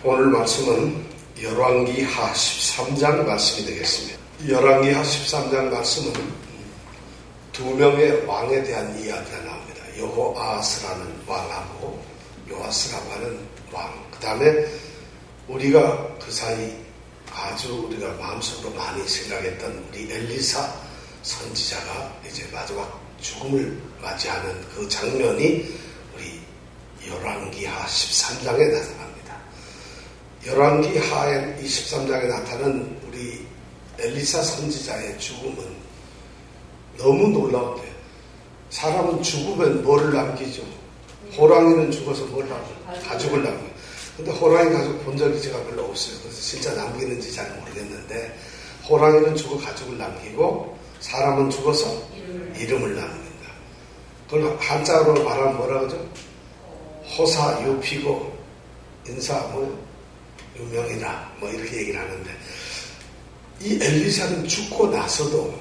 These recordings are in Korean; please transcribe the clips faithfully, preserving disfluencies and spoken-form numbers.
오늘 말씀은 열왕기하 십삼 장 말씀이 되겠습니다. 열왕기하 십삼 장 말씀은 두 명의 왕에 대한 이야기가 나옵니다. 여호아하스라는 왕하고 요아스라고 하는 왕. 그 다음에 우리가 그 사이 아주 우리가 마음속으로 많이 생각했던 우리 엘리사 선지자가 이제 마지막 죽음을 맞이하는 그 장면이 우리 열왕기하 십삼 장에 나타납니다. 열왕기하의 이 십삼 장에 나타나는 우리 엘리사 선지자의 죽음은 너무 놀라운데, 사람은 죽으면 뭐를 남기죠? 호랑이는 죽어서 뭘 남기죠? 가죽을 남기죠. 근데 호랑이 가죽 본 적이 제가 별로 없어요. 그래서 진짜 남기는지 잘 모르겠는데, 호랑이는 죽어 가죽을 남기고 사람은 죽어서 이름을 남긴다. 그걸 한자로 말하면 뭐라 그러죠? 호사 유피고 인사 뭐 유명이라 뭐 이렇게 얘기를 하는데, 이 엘리사는 죽고 나서도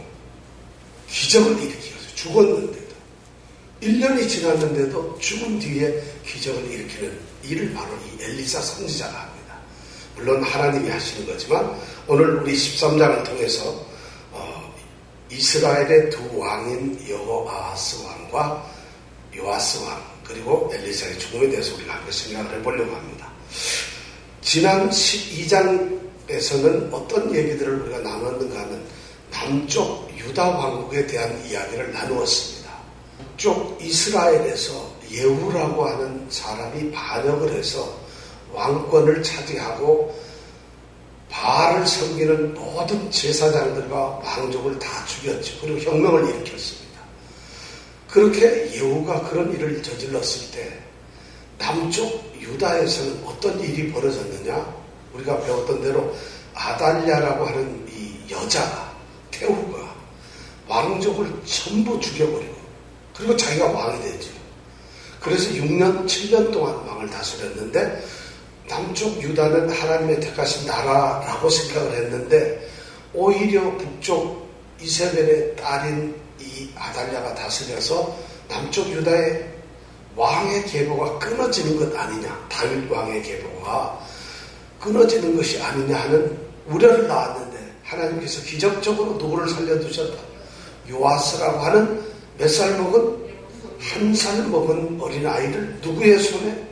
기적을 일으키었어요. 죽었는데도 일 년이 지났는데도 죽은 뒤에 기적을 일으키는 일을 바로 이 엘리사 선지자가 합니다. 물론 하나님이 하시는 거지만 오늘 우리 십삼 장을 통해서 어, 이스라엘의 두 왕인 여호아하스 왕과 요아스 왕 그리고 엘리사의 죽음에 대해서 우리가 함께 생각을 해보려고 합니다. 지난 십이 장에서는 어떤 얘기들을 우리가 나눴는가 하면 남쪽 유다 왕국에 대한 이야기를 나누었습니다. 북쪽 이스라엘에서 예후라고 하는 사람이 반역을 해서 왕권을 차지하고 바알을 섬기는 모든 제사장들과 왕족을 다 죽였죠. 그리고 혁명을 일으켰습니다. 그렇게 예후가 그런 일을 저질렀을 때 남쪽 유다에서는 어떤 일이 벌어졌느냐? 우리가 배웠던 대로 아달랴라고 하는 이 여자가, 태후가 왕족을 전부 죽여버리고 그리고 자기가 왕이 되죠. 그래서 육 년, 칠 년 동안 왕을 다스렸는데 남쪽 유다는 하나님의 택하신 나라라고 생각을 했는데 오히려 북쪽 이세벨의 딸인 이 아달랴가 다스려서 남쪽 유다의 왕의 계보가 끊어지는 것 아니냐, 다윗 왕의 계보가 끊어지는 것이 아니냐 하는 우려를 낳았는데 하나님께서 기적적으로 누구를 살려두셨다. 요아스라고 하는 몇 살 먹은? 한 살 먹은 어린아이를 누구의 손에?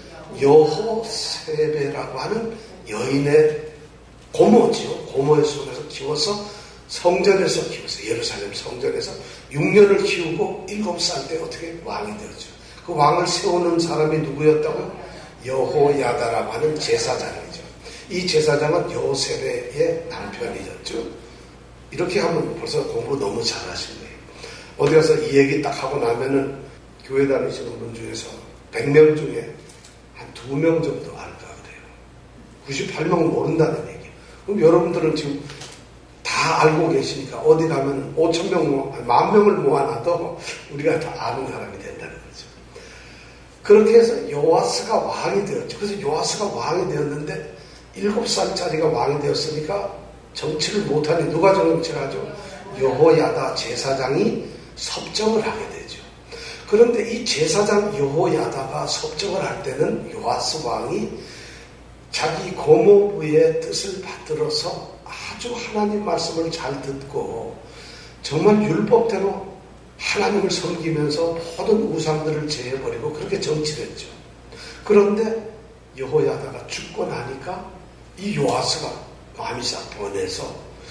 여호세베라고 하는 여인의 고모지요. 고모의 손에서 키워서 성전에서 키워서 예루살렘 성전에서 육 년을 키우고 일곱 살 때 어떻게 왕이 되었죠. 그 왕을 세우는 사람이 누구였다고요? 여호야다라고 하는 제사장이죠. 이 제사장은 요세베의 남편이었죠. 이렇게 하면 벌써 공부 너무 잘하신 거예요. 어디 가서 이 얘기 딱 하고 나면은 교회 다니시는 분 중에서 백 명 중에 한 두 명 정도 알까 그래요. 구십팔 명은 모른다는 얘기예요. 그럼 여러분들은 지금 다 알고 계시니까 어디 가면 오천 명, 만 명을 모아놔도 우리가 다 아는 사람이 된다는 거죠. 그렇게 해서 요아스가 왕이 되었죠. 그래서 요아스가 왕이 되었는데 일곱 살짜리가 왕이 되었으니까 정치를 못하니 누가 정치를 하죠? 여호야다 제사장이 섭정을 하게 되죠. 그런데 이 제사장 여호야다가 섭정을 할 때는 요아스 왕이 자기 고모부의 뜻을 받들어서 아주 하나님 말씀을 잘 듣고 정말 율법대로 하나님을 섬기면서 모든 우상들을 제해버리고 그렇게 정치를 했죠. 그런데 여호야다가 죽고 나니까 이 요아스가 마음이 싹 변해서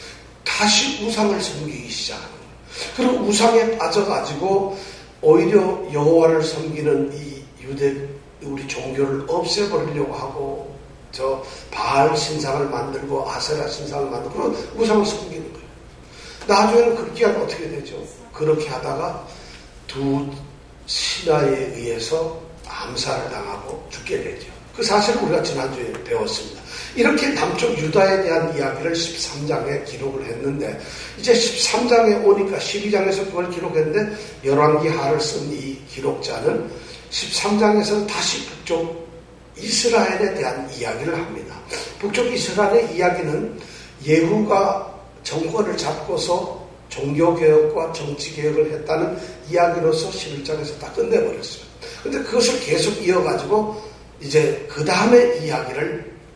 다시 우상을 섬기기 시작하는 거예요. 그리고 우상에 빠져가지고 오히려 여호와를 섬기는 이 유대 우리 종교를 없애버리려고 하고 저 바알 신상을 만들고 아세라 신상을 만들고 그런 우상을 섬기는 거예요. 나중에는 급기야는 어떻게 되죠? 그렇게 하다가 두 신하에 의해서 암살을 당하고 죽게 되죠. 그 사실을 우리가 지난주에 배웠습니다. 이렇게 남쪽 유다에 대한 이야기를 십삼 장에 기록을 했는데 이제 십삼 장에 오니까 십이 장에서 그걸 기록했는데 열왕기하를 쓴 이 기록자는 십삼 장에서는 다시 북쪽 이스라엘에 대한 이야기를 합니다. 북쪽 이스라엘의 이야기는 예후가 정권을 잡고서 종교개혁과 정치개혁을 했다는 이야기로서 십일 장에서 다 끝내버렸어요. 근데 그것을 계속 이어가지고 이제 그 다음에 이야기를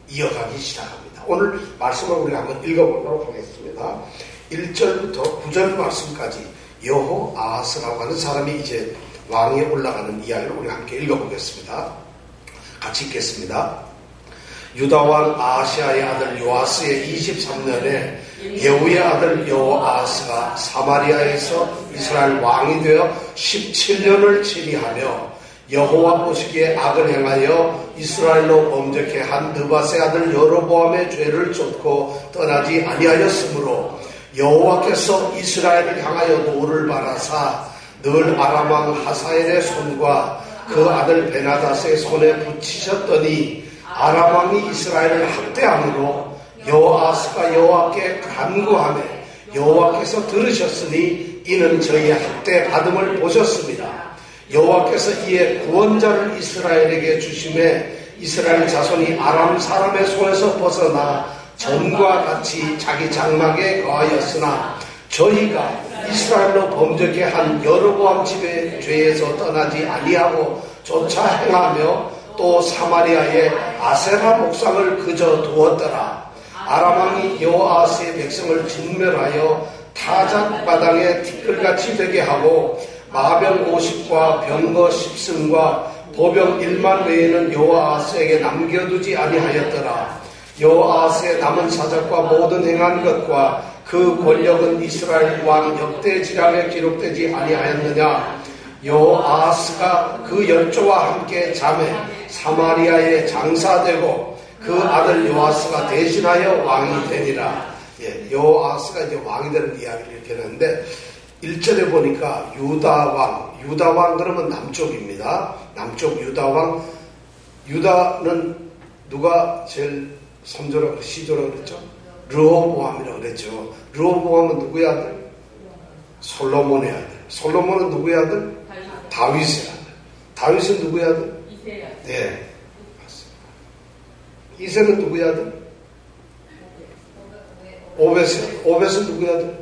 이어가기 시작합니다. 오늘 말씀을 우리가 한번 읽어보도록 하겠습니다. 일 절부터 구 절 말씀까지 여호아하스라고 하는 사람이 이제 왕위에 올라가는 이야기를 우리 함께 읽어보겠습니다. 같이 읽겠습니다. 유다왕 아하시아의 아들 요아스의 이십삼 년에 예후의 아들 여호아하스가 사마리아에서 이스라엘 왕이 되어 십칠 년을 치리하며 여호와 보시기에 악을 행하여 이스라엘로 범죄케 한 느밧의 아들 여로보암의 죄를 쫓고 떠나지 아니하였으므로 여호와께서 이스라엘을 향하여 노를 바라사 늘 아람 왕 하사엘의 손과 그 아들 베나닷의 손에 붙이셨더니 아람 왕이 이스라엘을 학대함으로 여호아스가 여호와께 간구하며 여호와께서 들으셨으니 이는 저희의 학대 받음을 보셨습니다. 여호와께서 이에 구원자를 이스라엘에게 주심에 이스라엘 자손이 아람 사람의 손에서 벗어나 전과 같이 자기 장막에 거하였으나 저희가 이스라엘로 범죄케 한 여로보암 집의 죄에서 떠나지 아니하고 쫓아 행하며 또 사마리아에 아세라 목상을 그저 두었더라. 아람 왕이 여호아스의 백성을 진멸하여 타작 바당에 티끌같이 되게 하고 마병 오십과 병거 십승과 보병 일만 외에는 여호아스에게 남겨두지 아니하였더라. 여호아스의 남은 사적과 모든 행한 것과 그 권력은 이스라엘 왕 역대지략에 기록되지 아니하였느냐. 여호아스가 그 열조와 함께 잠에 사마리아에 장사되고 그 아들 요아스가 대신하여 왕이 되니라. 예, 요아스가 이제 왕이 되는 이야기를 이렇게 하는데 일 절에 보니까 유다왕, 유다왕 그러면 남쪽입니다. 남쪽 유다왕. 유다는 누가 제일 선조라고 시조라고 그랬죠? 르호보암이라고 그랬죠. 르호보암은 누구의 아들? 솔로몬의 아들. 솔로몬은 누구의 아들? 다윗의 아들. 다윗은 누구의 아들? 이세의 아들. 네, 맞습니다. 이세는 누구의 아들? 오벳의 아들. 오벳은 누구의 아들?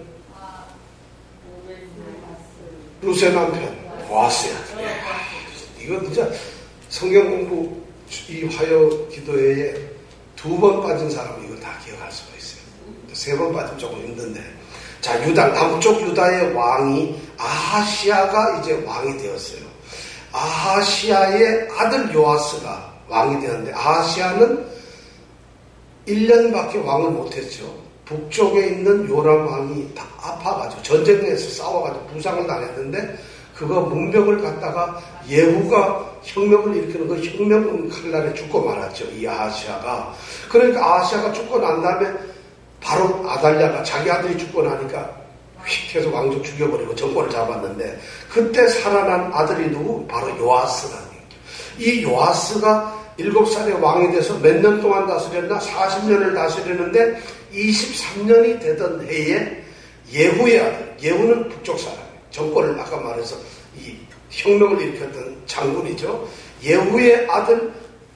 루세 남편 보아스의 아들. 예. 이거 진짜 성경 공부 이 화요 기도회에 두 번 빠진 사람은 이걸 다 기억할 수가 있어요. 세 번 빠지면 조금 힘든데. 자, 유다, 남쪽 유다의 왕이 아하시아가 이제 왕이 되었어요. 아하시아의 아들 요아스가 왕이 되었는데, 아하시아는 일 년밖에 왕을 못했죠. 북쪽에 있는 요람 왕이 다 아파가지고, 전쟁에서 싸워가지고 부상을 당했는데, 그거 문병을 갖다가 예후가 혁명을 일으키는 그 혁명 칼날에 죽고 말았죠. 이 아하시아가. 그러니까 아하시아가 죽고 난 다음에 바로 아달랴가 자기 아들이 죽고 나니까 휙 해서 왕족 죽여버리고 정권을 잡았는데 그때 살아난 아들이 누구? 바로 요아스라는 얘기죠. 이 요아스가 일곱 살에 왕이 돼서 몇 년 동안 다스렸나? 사십 년을 다스리는데 이십삼 년이 되던 해에 예후의 아들, 예후는 북쪽 사람이에요. 정권을 아까 말해서 이 혁명을 일으켰던 장군이죠. 예후의 아들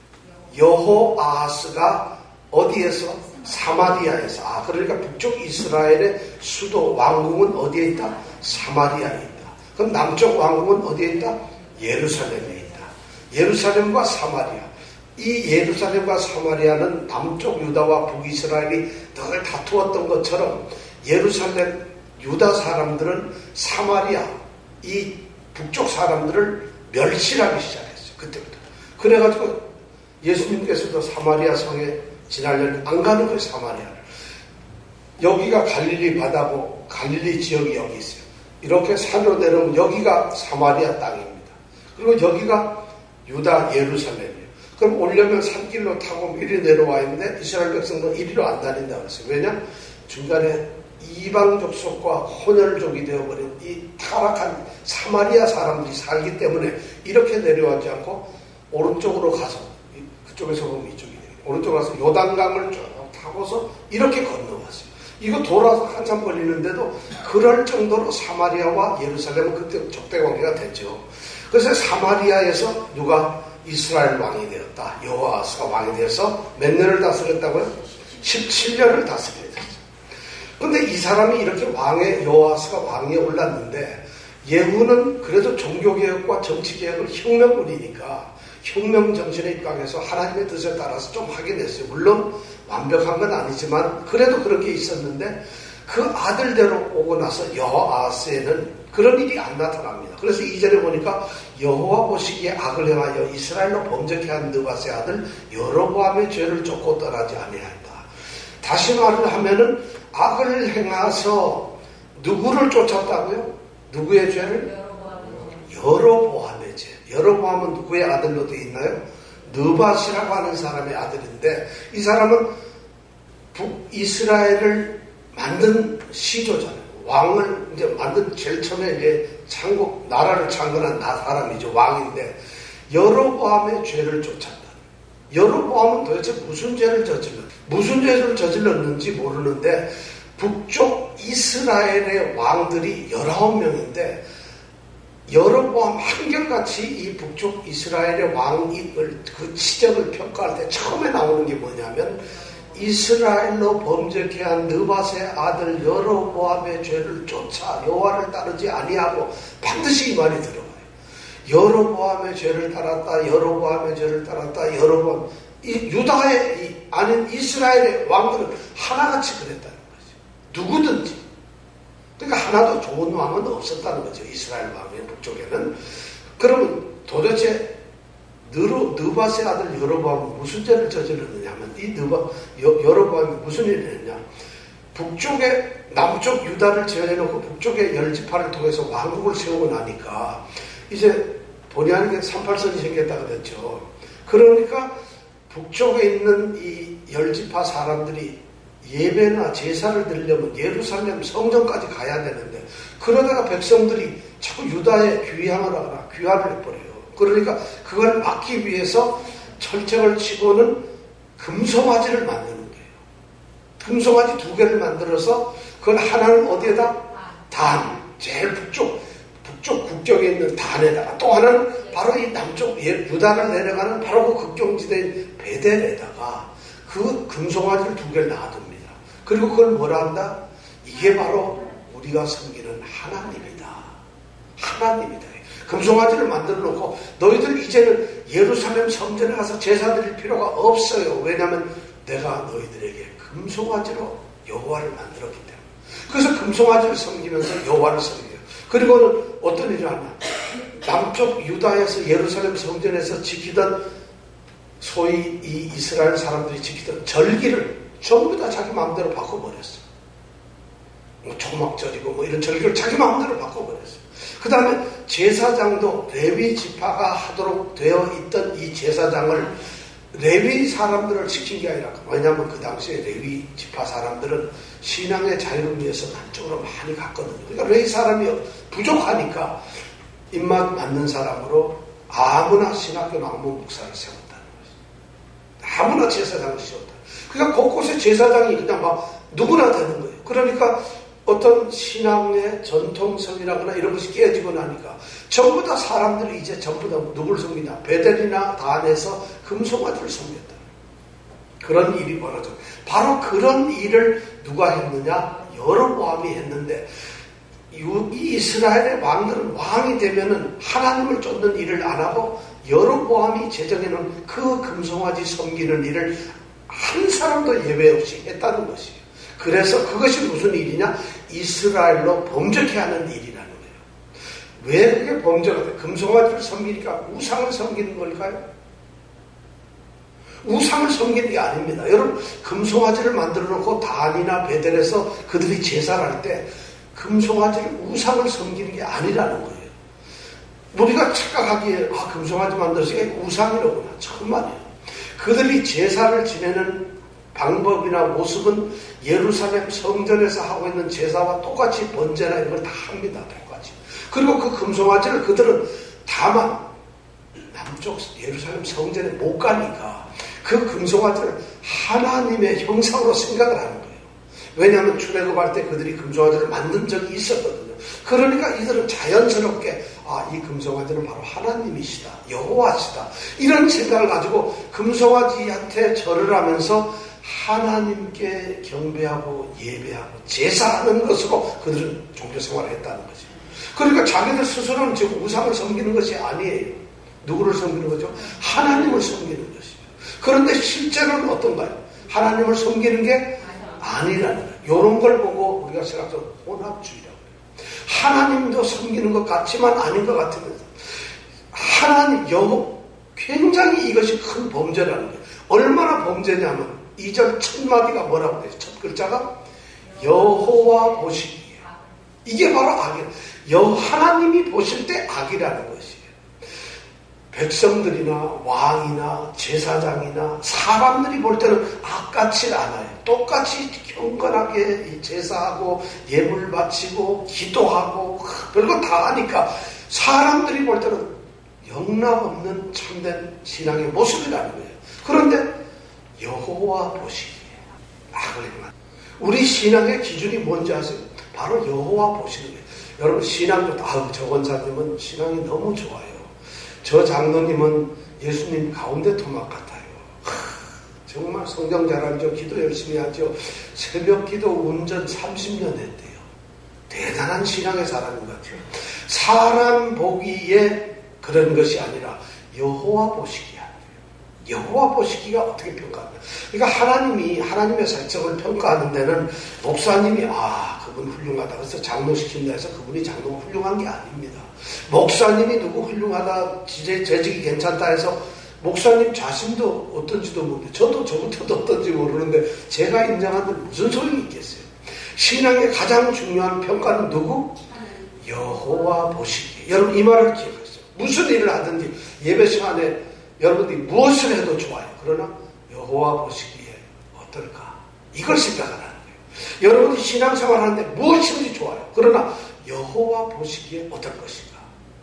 여호아하스가 어디에서? 사마리아에서. 아, 그러니까 북쪽 이스라엘의 수도 왕궁은 어디에 있다? 사마리아에 있다. 그럼 남쪽 왕궁은 어디에 있다? 예루살렘에 있다. 예루살렘과 사마리아. 이 예루살렘과 사마리아는 남쪽 유다와 북이스라엘이 늘 다투었던 것처럼 예루살렘 유다 사람들은 사마리아 이 북쪽 사람들을 멸시하기 시작했어요. 그때부터. 그래가지고 예수님께서도 사마리아 성에 지나려면 안 가는 거예요. 사마리아를. 여기가 갈릴리 바다고 갈릴리 지역이 여기 있어요. 이렇게 산으로 내려오면 여기가 사마리아 땅입니다. 그리고 여기가 유다 예루살렘이에요. 그럼 오려면 산길로 타고 이리 내려와 있는데 이스라엘 백성은 이리로 안 다닌다고 그랬어요. 왜냐? 중간에 이방족 속과 혼혈족이 되어버린 이 타락한 사마리아 사람들이 살기 때문에 이렇게 내려가지 않고 오른쪽으로 가서 그쪽에서 보면 이쪽이 돼요. 오른쪽으로 가서 요단강을 쭉 타고서 이렇게 건너왔어요. 이거 돌아서 한참 걸리는데도 그럴 정도로 사마리아와 예루살렘은 그때 적대관계가 됐죠. 그래서 사마리아에서 누가 이스라엘 왕이 되었다. 여호아스가 왕이 되어서 몇 년을 다스렸다고요? 십칠 년을 다스렸어요. 근데 이 사람이 이렇게 왕의 여호아스가 왕위에 올랐는데 예후는 그래도 종교개혁과 정치개혁을 혁명군이니까 혁명 정신에 입각해서 하나님의 뜻에 따라서 좀 하긴 했어요. 물론 완벽한 건 아니지만 그래도 그런 게 있었는데 그 아들대로 오고 나서 여호아스에는 그런 일이 안 나타납니다. 그래서 이전에 보니까 여호와 보시기에 악을 행하여 이스라엘로 범죄케 한 느밧의 아들 여로보암의 죄를 쫓고 떠나지 아니하였다. 다시 말을 하면은 악을 행해서 누구를 쫓았다고요? 누구의 죄를? 여로보암의 죄. 여로보암은 누구의 아들로 되어 있나요? 느밧이라고 하는 사람의 아들인데 이 사람은 북이스라엘을 만든 시조잖아요. 왕을 이제 만든 제일 처음에 이제 창국 나라를 창건한 나 사람이죠. 왕인데 여로보암의 죄를 쫓았다. 여로보암은 도대체 무슨 죄를 저질렀? 무슨 죄를 저질렀는지 모르는데 북쪽 이스라엘의 왕들이 열아홉 명인데 여로보암 한결같이 이 북쪽 이스라엘의 왕을 그 치적을 평가할 때 처음에 나오는 게 뭐냐면 이스라엘로 범죄케 한 느밧의 아들 여로보암의 죄를 쫓아 여호와를 따르지 아니하고 반드시 이 말이 들어가요. 여로보암의 죄를 따랐다. 여로보암의 죄를 따랐다. 여로보암 이 유다의 이, 아닌 이스라엘의 왕들은 하나같이 그랬다는 거죠. 누구든지. 그러니까 하나도 좋은 왕은 없었다는 거죠. 이스라엘 왕의 북쪽에는. 그러면 도대체 느로, 느밧의 아들 여로보암은 무슨 죄를 저질렀느냐 하면 이 느밧, 여로보암이 무슨 일을 했냐. 북쪽에 남쪽 유다를 제외해놓고 북쪽에 열 지파를 통해서 왕국을 세우고 나니까 이제 본의 아니게 삼팔선이 생겼다고 그랬죠. 그러니까 북쪽에 있는 이 열 지파 사람들이 예배나 제사를 드리려면 예루살렘 성전까지 가야 되는데 그러다가 백성들이 자꾸 유다에 귀향을 하거나 귀화를 해버려요. 그러니까 그걸 막기 위해서 철책을 치고는 금송아지를 만드는 거예요. 금송아지 두 개를 만들어서 그걸 하나는 어디에다? 단, 제일 북쪽, 북쪽 국경에 있는 단에다가 또 하나는 바로 이 남쪽 유다를 내려가는 바로 그 국경지대인 베델에다가 그 금송아지를 두 개를 놔둡니다. 그리고 그걸 뭐라 한다? 이게 바로 우리가 섬기는 하나님이다. 하나님이다. 금송아지를 만들어 놓고 너희들 이제는 예루살렘 성전에 가서 제사 드릴 필요가 없어요. 왜냐하면 내가 너희들에게 금송아지로 여호와를 만들었기 때문에. 그래서 금송아지를 섬기면서 여호와를 섬겨요. 그리고는 어떤 일을 하냐. 남쪽 유다에서 예루살렘 성전에서 지키던 소위 이 이스라엘 사람들이 지키던 절기를 전부 다 자기 마음대로 바꿔버렸어. 뭐 초막절이고 뭐 이런 절기를 자기 마음대로 바꿔버렸어. 그 다음에 제사장도 레위 지파가 하도록 되어 있던 이 제사장을 레위 사람들을 시킨 게 아니라, 왜냐하면 그 당시에 레위 지파 사람들은 신앙의 자유를 위해서 그쪽으로 많이 갔거든요. 그러니까 레위 사람이 부족하니까 입맛 맞는 사람으로 아무나 신학교 나오면 목사를 세웠다는 거죠. 아무나 제사장을 세웠다. 그러니까 곳곳에 제사장이 그냥 막 누구나 되는 거예요. 그러니까 어떤 신앙의 전통성이라거나 이런 것이 깨지고 나니까 전부 다 사람들이 이제 전부 다 누구를 섬기냐. 베델이나 단에서 금송아지를 섬겼다. 그런 일이 벌어져. 바로 그런 일을 누가 했느냐? 여로보암이 했는데 이 이스라엘의 왕들은 왕이 되면은 하나님을 쫓는 일을 안 하고 여로보암이 제정해놓은 그 금송아지 섬기는 일을 한 사람도 예외 없이 했다는 것이에요. 그래서 그것이 무슨 일이냐? 이스라엘로 범죄케 하는 일이라는 거예요. 왜 그게 범죄가 돼? 금송아지를 섬기니까 우상을 섬기는 걸까요? 우상을 섬기는 게 아닙니다. 여러분, 금송아지를 만들어 놓고 단이나 베델에서 그들이 제사를 할 때 금송아지를 우상을 섬기는 게 아니라는 거예요. 우리가 착각하기에 아, 금송아지 만들었으니까 우상이라구나. 정말이에요. 그들이 제사를 지내는 방법이나 모습은 예루살렘 성전에서 하고 있는 제사와 똑같이 번제나 이런 걸 다 합니다. 똑같이. 그리고 그 금송아지를 그들은 다만 남쪽 예루살렘 성전에 못 가니까 그 금송아지를 하나님의 형상으로 생각을 하는 거예요. 왜냐하면 출애굽할 때 그들이 금송아지를 만든 적이 있었거든요. 그러니까 이들은 자연스럽게 아, 이 금송아지는 바로 하나님이시다. 여호와시다. 이런 생각을 가지고 금송아지한테 절을 하면서 하나님께 경배하고 예배하고 제사하는 것으로 그들은 종교생활을 했다는 거죠. 그러니까 자기들 스스로는 지금 우상을 섬기는 것이 아니에요. 누구를 섬기는 거죠? 하나님을 섬기는 것이죠. 그런데 실제로는 어떤가요? 하나님을 섬기는 게 아니라는 거예요. 이런 걸 보고 우리가 생각하면 혼합주의라고 해요. 하나님도 섬기는 것 같지만 아닌 것 같으면서 하나님, 여 굉장히 이것이 큰 범죄라는 거예요. 얼마나 범죄냐면 이 절 첫 마디가 뭐라고 돼요? 첫 글자가 여호와 보시기에. 이게 바로 악이에요. 여 하나님이 보실 때 악이라는 것이에요. 백성들이나 왕이나 제사장이나 사람들이 볼 때는 악같지 않아요. 똑같이 경건하게 제사하고 예물 바치고 기도하고 별거 다 하니까 사람들이 볼 때는 영락없는 참된 신앙의 모습이라는 거예요. 그런데 여호와 보시기에 악을 행한 우리 신앙의 기준이 뭔지 아세요? 바로 여호와 보시는 거예요. 여러분 신앙도 아우 저 원사님은 신앙이 너무 좋아요. 저 장로님은 예수님 가운데 토막 같아요. 하, 정말 성경 잘 알죠. 기도 열심히 하죠. 새벽 기도 운전 삼십 년 했대요. 대단한 신앙의 사람인 것 같아요. 사람 보기에 그런 것이 아니라 여호와 보시기야. 여호와 보시기가 어떻게 평가합니까? 그러니까 하나님이 하나님의 살성을 평가하는 데는 목사님이 아 그분 훌륭하다 그래서 장로 시킨다 해서 그분이 장로가 훌륭한 게 아닙니다. 목사님이 누구 훌륭하다 재, 재직이 괜찮다 해서 목사님 자신도 어떤지도 모르고 저도 저부터도 어떤지 모르는데 제가 인정하는데 무슨 소용이 있겠어요. 신앙의 가장 중요한 평가는 누구? 여호와 보시기. 여러분 이 말을 기억하세요. 무슨 일을 하든지 예배 시간에 여러분들이 무엇을 해도 좋아요. 그러나 여호와 보시기에 어떨까? 이걸 생각하라는 거예요. 여러분이 신앙생활 하는데 무엇이든지 좋아요. 그러나 여호와 보시기에 어떨 것인가?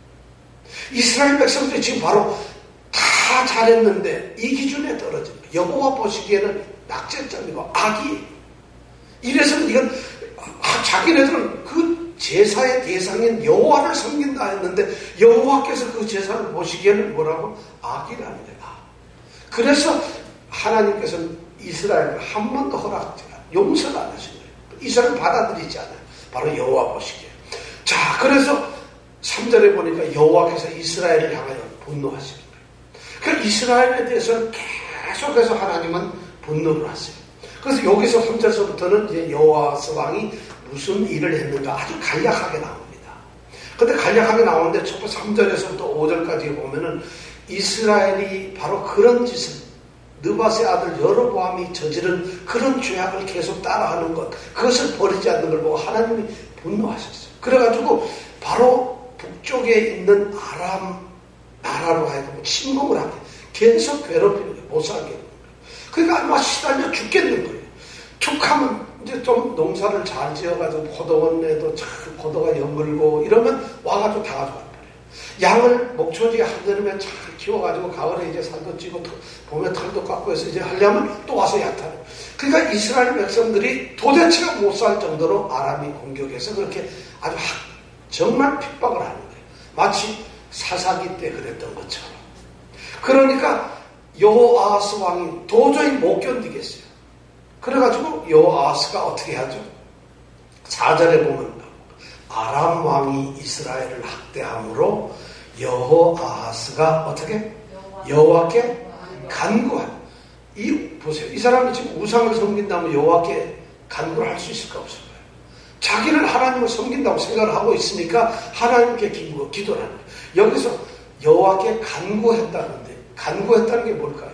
이스라엘 백성들이 지금 바로 다 잘했는데 이 기준에 떨어진 거예요. 여호와 보시기에는 낙제점이고 악이. 이래서 이건 아, 자기네들은 그 제사의 대상인 여호와를 섬긴다 했는데 여호와께서 그 제사를 보시기에는 뭐라고? 악이라는 거예요. 그래서 하나님께서는 이스라엘을 한 번도 허락하지 않아요. 용서를 안 하신 거예요. 이스라엘을 받아들이지 않아요. 바로 여호와 보시기에. 자, 그래서 삼 절에 보니까 여호와께서 이스라엘을 향하여 분노하시는 거예요. 그러니까 이스라엘에 대해서는 계속해서 하나님은 분노를 하세요. 그래서 여기서 삼 절서부터는 이제 여호와스 왕이 무슨 일을 했는가 아주 간략하게 나옵니다. 근데 간략하게 나오는데 첫 번째 삼 절에서부터 오 절까지 보면은 이스라엘이 바로 그런 짓을 느밧의 아들 여로보암이 저지른 그런 죄악을 계속 따라하는 것, 그것을 버리지 않는 걸 보고 하나님이 분노하셨어요. 그래가지고 바로 북쪽에 있는 아람 나라로 하여금 침공을 하게 계속 괴롭히는 거예요. 못 살게 하는 거예요. 그러니까 아마 시달려 죽겠는 거예요. 툭하면 이제 좀 농사를 잘 지어가지고 포도원에도 참 포도가 연글고 이러면 와가지고 다 가져가는 거예요. 양을 목초지에 한여름에 잘 키워가지고 가을에 이제 살도 찌고 봄에 털도 깎고 해서 이제 하려면 또 와서 얕아요. 그러니까 이스라엘 백성들이 도대체가 못 살 정도로 아람이 공격해서 그렇게 아주 정말 핍박을 하는 거예요. 마치 사사기 때 그랬던 것처럼. 그러니까 여호아하스 왕이 도저히 못 견디겠어요. 그래가지고 여호아하스가 어떻게 하죠? 사 절에 보면 아람 왕이 이스라엘을 학대함으로 여호아하스가 어떻게? 여호와께 간구한. 이 보세요. 이 사람이 지금 우상을 섬긴다면 여호와께 간구를 할 수 있을까 없을까요? 자기는 하나님을 섬긴다고 생각을 하고 있으니까 하나님께 기도, 기도를 하는 거예요. 여기서 여호와께 간구했다는데 간구했다는 게 뭘까요?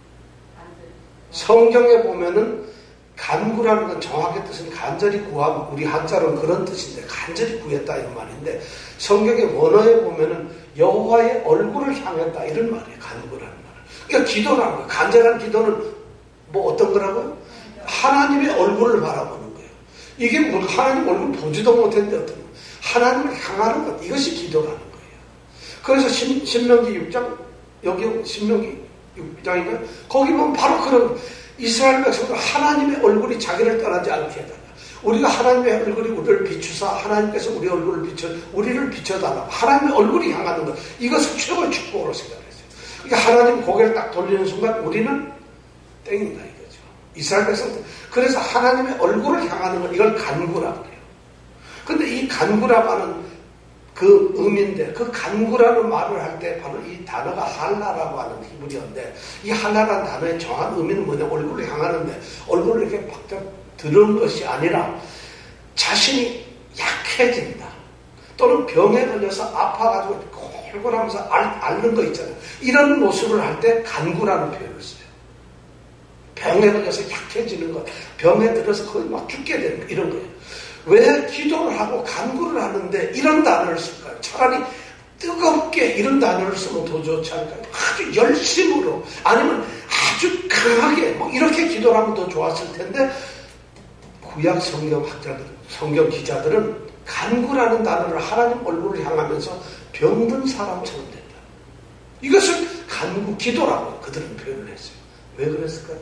성경에 보면은 간구라는 건 정확히 뜻은 간절히 구함, 우리 한자로는 그런 뜻인데 간절히 구했다 이런 말인데 성경의 원어에 보면은 여호와의 얼굴을 향했다 이런 말이에요. 간구라는 말. 그러니까 기도라는 거예요. 간절한 기도는 뭐 어떤 거라고요? 하나님의 얼굴을 바라보는 거예요. 이게 뭐 하나님 얼굴 보지도 못했는데 어떤 거예요? 하나님을 향하는 것, 이것이 기도라는 거예요. 그래서 신, 신명기 육 장, 여기 신명기 육 장인가요? 거기 보면 바로 그런 이스라엘 백성들 하나님의 얼굴이 자기를 떠나지 않게 해달라. 우리가 하나님의 얼굴이 우리를 비추사 하나님께서 우리 얼굴을 비춰 우리를 비춰달라. 하나님의 얼굴이 향하는 것, 이것을 최고의 축복으로 생각했어요. 그러니까 하나님 고개를 딱 돌리는 순간 우리는 땡이다 이거죠. 이스라엘 백성들. 그래서 하나님의 얼굴을 향하는 것, 이걸 간구라고 해요. 근데 이 간구라고 하는 그 의미인데, 그 간구라는 말을 할 때 바로 이 단어가 할라라고 하는 히브리어인데, 이 할라라는 단어의 정확한 의미는 뭐냐? 얼굴을 향하는데, 얼굴을 이렇게 박자 드는 것이 아니라 자신이 약해진다. 또는 병에 걸려서 아파가지고 골골하면서 앓는 거 있잖아요. 이런 모습을 할 때 간구라는 표현을 써요. 병에 걸려서 약해지는 것, 병에 들어서 거의 막 죽게 되는 거, 이런 거예요. 왜 기도를 하고 간구를 하는데 이런 단어를 쓸까요? 차라리 뜨겁게 이런 단어를 쓰면 더 좋지 않을까요? 아주 열심으로, 아니면 아주 강하게 뭐 이렇게 기도를 하면 더 좋았을 텐데, 구약 성경 학자들, 성경 기자들은 간구라는 단어를 하나님 얼굴을 향하면서 병든 사람처럼 된다. 이것을 간구, 기도라고 그들은 표현을 했어요. 왜 그랬을까요?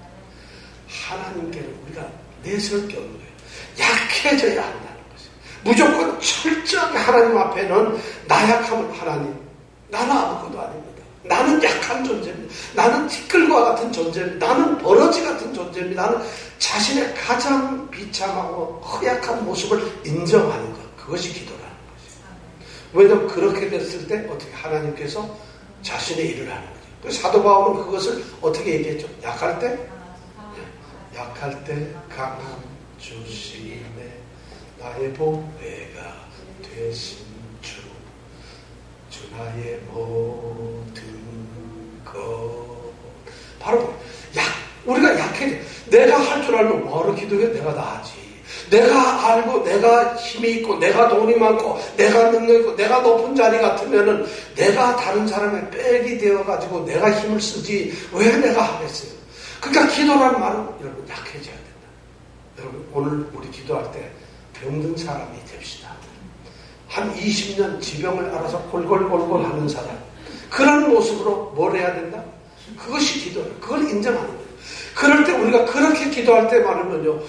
하나님께는 우리가 내세울 게 없는 거예요. 약해져야 한다는 것이에요. 무조건 철저하게 하나님 앞에는 나약함을, 하나님, 나는 아무것도 아닙니다. 나는 약한 존재입니다. 나는 티끌과 같은 존재입니다. 나는 버러지 같은 존재입니다. 나는 자신의 가장 비참하고 허약한 모습을 인정하는 것, 그것이 기도라는 것이에요. 왜냐하면 그렇게 됐을 때 어떻게 하나님께서 자신의 일을 하는 거죠. 사도 바울은 그것을 어떻게 얘기했죠? 약할 때? 약할 때 강함 주시네 나의 보배가 되신 주, 주 나의 모든 것. 바로 약, 우리가 약해. 내가 할 줄 알면 뭐하러 기도해? 내가 다 하지. 내가 알고 내가 힘이 있고 내가 돈이 많고 내가 능력이 있고 내가 높은 자리 같으면은 내가 다른 사람의 빽이 되어가지고 내가 힘을 쓰지 왜 내가 하겠어요? 그러니까 기도라는 말은 여러분 약해져야 된다. 여러분 오늘 우리 기도할 때 병든 사람이 됩시다. 한 이십 년 지병을 알아서 골골골골 하는 사람, 그런 모습으로 뭘 해야 된다? 그것이 기도예요. 그걸 인정하는 거예요. 그럴 때 우리가 그렇게 기도할 때 말하면요,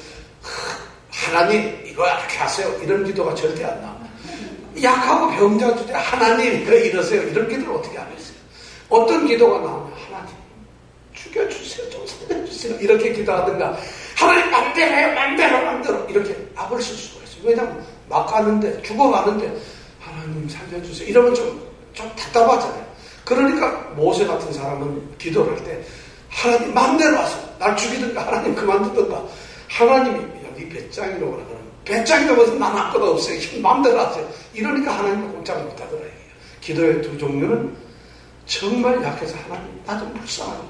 하나님 이거 이렇게 하세요, 이런 기도가 절대 안 나옵니다. 약하고 병자 주제 하나님 이거 이러세요, 이런 기도를 어떻게 하겠어요? 어떤 기도가 나오면 하나님 죽여주세요, 좀 살려주세요, 이렇게 기도하든가, 하나님 맘대로 해요, 맘대로 맘대로, 이렇게 악을 쓸 수가 있어요. 왜냐하면 막 가는데, 죽어가는데 하나님 살려주세요 이러면 좀, 좀 답답하잖아요. 그러니까 모세 같은 사람은 기도를 할 때 하나님 맘대로 하세요, 날 죽이든가 하나님 그만두든가, 하나님이 여기 배짱이라고 그러면 배짱이라고 해서 난 아무것도 없어요, 맘대로 하세요, 이러니까 하나님은 공짜를 못하더라. 기도의 두 종류는 정말 약해서 하나님 나 좀 불쌍한,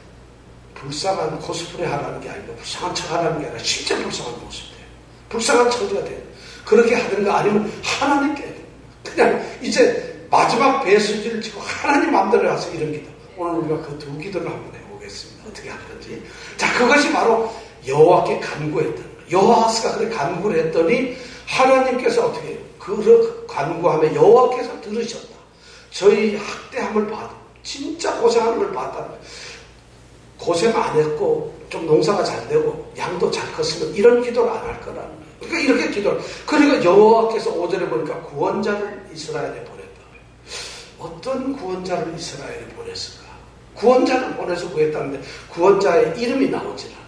불쌍한 코스프레 하라는 게 아니고 불쌍한 척 하라는 게 아니라 진짜 불쌍한 모습이 돼요. 불쌍한 처지가 돼요. 그렇게 하든가, 아니면 하나님께 그냥 이제 마지막 배수지를 치고 하나님 마음대로 하세요, 이런 기도. 오늘 우리가 그 두 기도를 한번 해보겠습니다. 어떻게 할 건지. 자, 그것이 바로 여호와께 간구했던 거예요. 여호와스가 그렇게 간구를 했더니 하나님께서 어떻게 해요? 그 간구하면 여호와께서 들으셨다. 저희 학대함을 받, 진짜 고생하는 걸 봤다는 거예요. 고생 안 했고 좀 농사가 잘 되고 양도 잘 컸으면 이런 기도를 안 할 거라는 거예요. 그러니까 이렇게 기도를, 그러니까 여호와께서 오 절에 보니까 구원자를 이스라엘에 보냈다고요. 어떤 구원자를 이스라엘에 보냈을까? 구원자를 보내서 구했다는데 구원자의 이름이 나오질 않아요.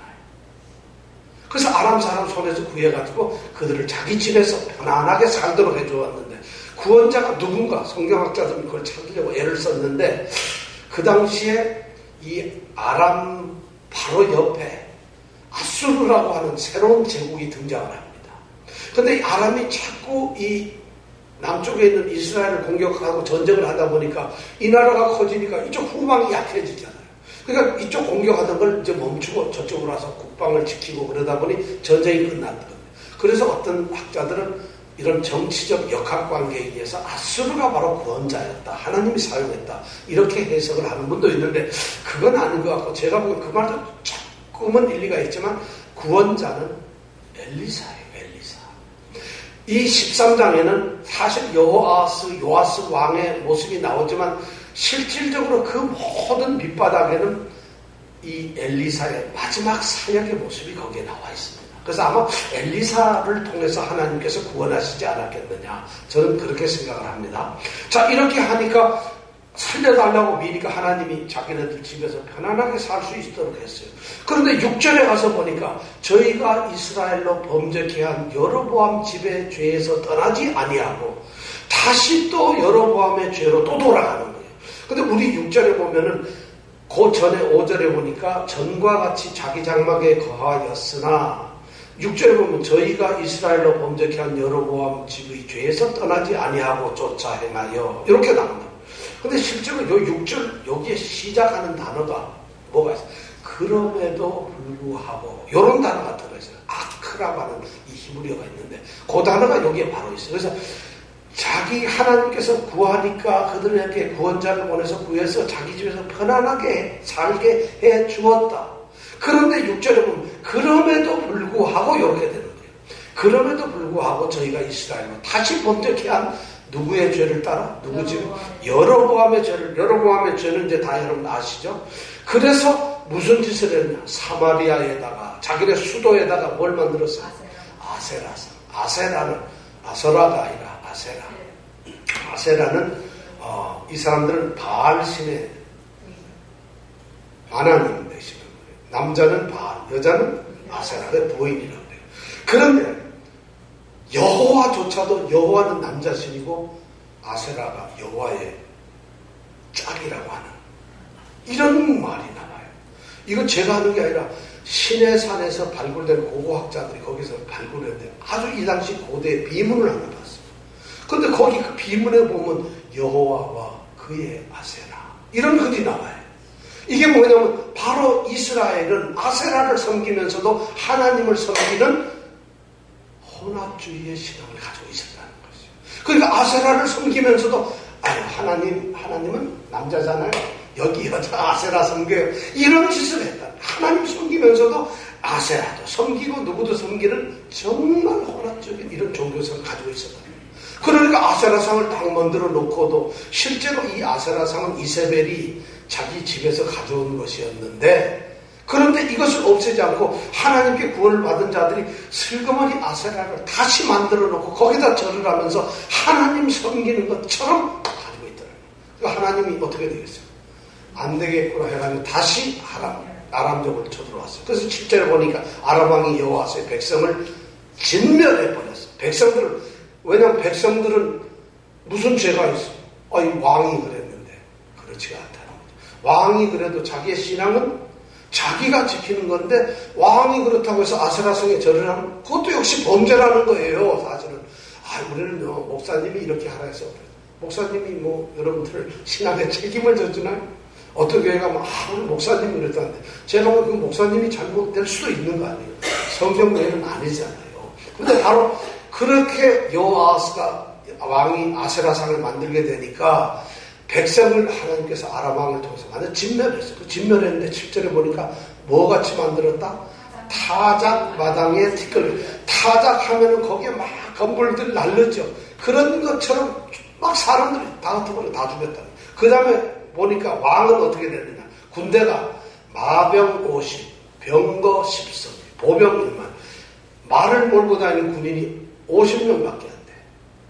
그래서 아람 사람 손에서 구해가지고 그들을 자기 집에서 편안하게 살도록 해주었는데, 구원자가 누군가 성경학자들은 그걸 찾으려고 애를 썼는데, 그 당시에 이 아람 바로 옆에 아수르라고 하는 새로운 제국이 등장을 합니다. 그런데 이 아람이 자꾸 이 남쪽에 있는 이스라엘을 공격하고 전쟁을 하다 보니까 이 나라가 커지니까 이쪽 후방이 약해지잖아요. 그러니까 이쪽 공격하던 걸 이제 멈추고 저쪽으로 와서 국방을 지키고 그러다 보니 전쟁이 끝났거든요. 그래서 어떤 학자들은 이런 정치적 역학관계에 의해서 아수르가 바로 구원자였다, 하나님이 사용했다, 이렇게 해석을 하는 분도 있는데 그건 아닌 것 같고, 제가 보기엔 그 말도 조금은 일리가 있지만 구원자는 엘리사예요. 엘리사. 이 십삼 장에는 사실 여호아스, 요아스 왕의 모습이 나오지만 실질적으로 그 모든 밑바닥에는 이 엘리사의 마지막 사역의 모습이 거기에 나와 있습니다. 그래서 아마 엘리사를 통해서 하나님께서 구원하시지 않았겠느냐, 저는 그렇게 생각을 합니다. 자, 이렇게 하니까 살려달라고 미니까 하나님이 자기네들 집에서 편안하게 살 수 있도록 했어요. 그런데 육 절에 가서 보니까 저희가 이스라엘로 범죄케 한 여로보암 집의 죄에서 떠나지 아니하고 다시 또 여로보암의 죄로 또 돌아가는 거예요. 근데 우리 육 절에 보면은 그 전에 오 절에 보니까 전과 같이 자기 장막에 거하였으나 육 절에 보면 저희가 이스라엘로 범죄케 한 여로보암 집의 죄에서 떠나지 아니하고 쫓아 행하여 이렇게 나온다. 근데 실제로 요 육 절 여기에 시작하는 단어가 뭐가 있어요? 그럼에도 불구하고 이런 단어가 들어있어요. 아크라고 하는 이 히브리어가 있는데 그 단어가 여기에 바로 있어요. 그래서 자기 하나님께서 구하니까 그들에게 구원자를 보내서 구해서 자기 집에서 편안하게 살게 해 주었다. 그런데 육 절에 보면 그럼에도 불구하고 이렇게 되는 거예요. 그럼에도 불구하고 저희가 이스라엘로 다시 범죄케 한 누구의 죄를 따라? 누구 집? 여로보암의 죄를. 여로보암의 죄는 이제 다 여러분 아시죠? 그래서 무슨 짓을 했냐? 사마리아에다가 자기네 수도에다가 뭘 만들었어요? 아세라상. 아세라는 아서라가 아니라 아세라. 아세라는 어, 이 사람들은 바알 신의 하나님 되시는 거예요. 남자는 바알, 여자는 아세라의 부인이라고 해요. 그런데 여호와조차도 여호와는 남자신이고 아세라가 여호와의 짝이라고 하는 이런 말이 나와요. 이건 제가 하는 게 아니라 신의 산에서 발굴된 고고학자들이 거기서 발굴했는데 아주 이 당시 고대 비문을 하나 봤어요. 근데 거기 그 비문에 보면 여호와와 그의 아세라 이런 글이 나와요. 이게 뭐냐면 바로 이스라엘은 아세라를 섬기면서도 하나님을 섬기는 혼합주의의 신앙을 가지고 있었다는 것이죠. 그러니까 아세라를 섬기면서도 아유 하나님, 하나님은 남자잖아요. 여기 여자 아세라 섬겨요. 이런 짓을 했다. 하나님 섬기면서도 아세라도 섬기고 누구도 섬기는 정말 혼합적인 이런 종교성을 가지고 있었다. 그러니까 아세라상을 딱 만들어 놓고도 실제로 이 아세라상은 이세벨이 자기 집에서 가져온 것이었는데 그런데 이것을 없애지 않고 하나님께 구원을 받은 자들이 슬그머니 아세라를 다시 만들어 놓고 거기다 절을 하면서 하나님 섬기는 것처럼 가지고 있더라고요. 그러니까 하나님이 어떻게 되겠어요? 안 되겠구나 해가지고 다시 아람, 아람족을 쳐들어왔어요. 그래서 칠 절에 보니까 아람 왕이 여호와스의 백성을 진멸해버렸어요. 백성들을, 왜냐하면 백성들은 무슨 죄가 있어요? 아, 이 왕이 그랬는데 그렇지가 않다는 거죠. 왕이 그래도 자기의 신앙은 자기가 지키는 건데 왕이 그렇다고 해서 아세라성에 절을 하는 그것도 역시 범죄라는 거예요. 사실은 아 우리는 요 목사님이 이렇게 하라 해서 목사님이 뭐 여러분들 신앙에 책임을 져주나요? 어떤 교회 가면 아 우리 목사님이 그랬다는데 제가 보면 그 목사님이 잘못될 수도 있는 거 아니에요. 성경 외에는 아니잖아요. 근데 바로 그렇게 여호아스가 왕이 아세라상을 만들게 되니까 백성을 하나님께서 아람 왕을 통해서 완전 진멸했어요. 그 진멸했는데 칠 절에 보니까 뭐같이 만들었다? 타작 마당에 티끌. 타작 하면은 거기에 막 건물들 날르죠. 그런 것처럼 막 사람들이 다 흩어버려 다 죽였다. 그 다음에 보니까 왕은 어떻게 됐느냐. 군대가 마병 오십, 병거 십성, 보병 일만. 말을 몰고 다니는 군인이 오십 명밖에 안 돼.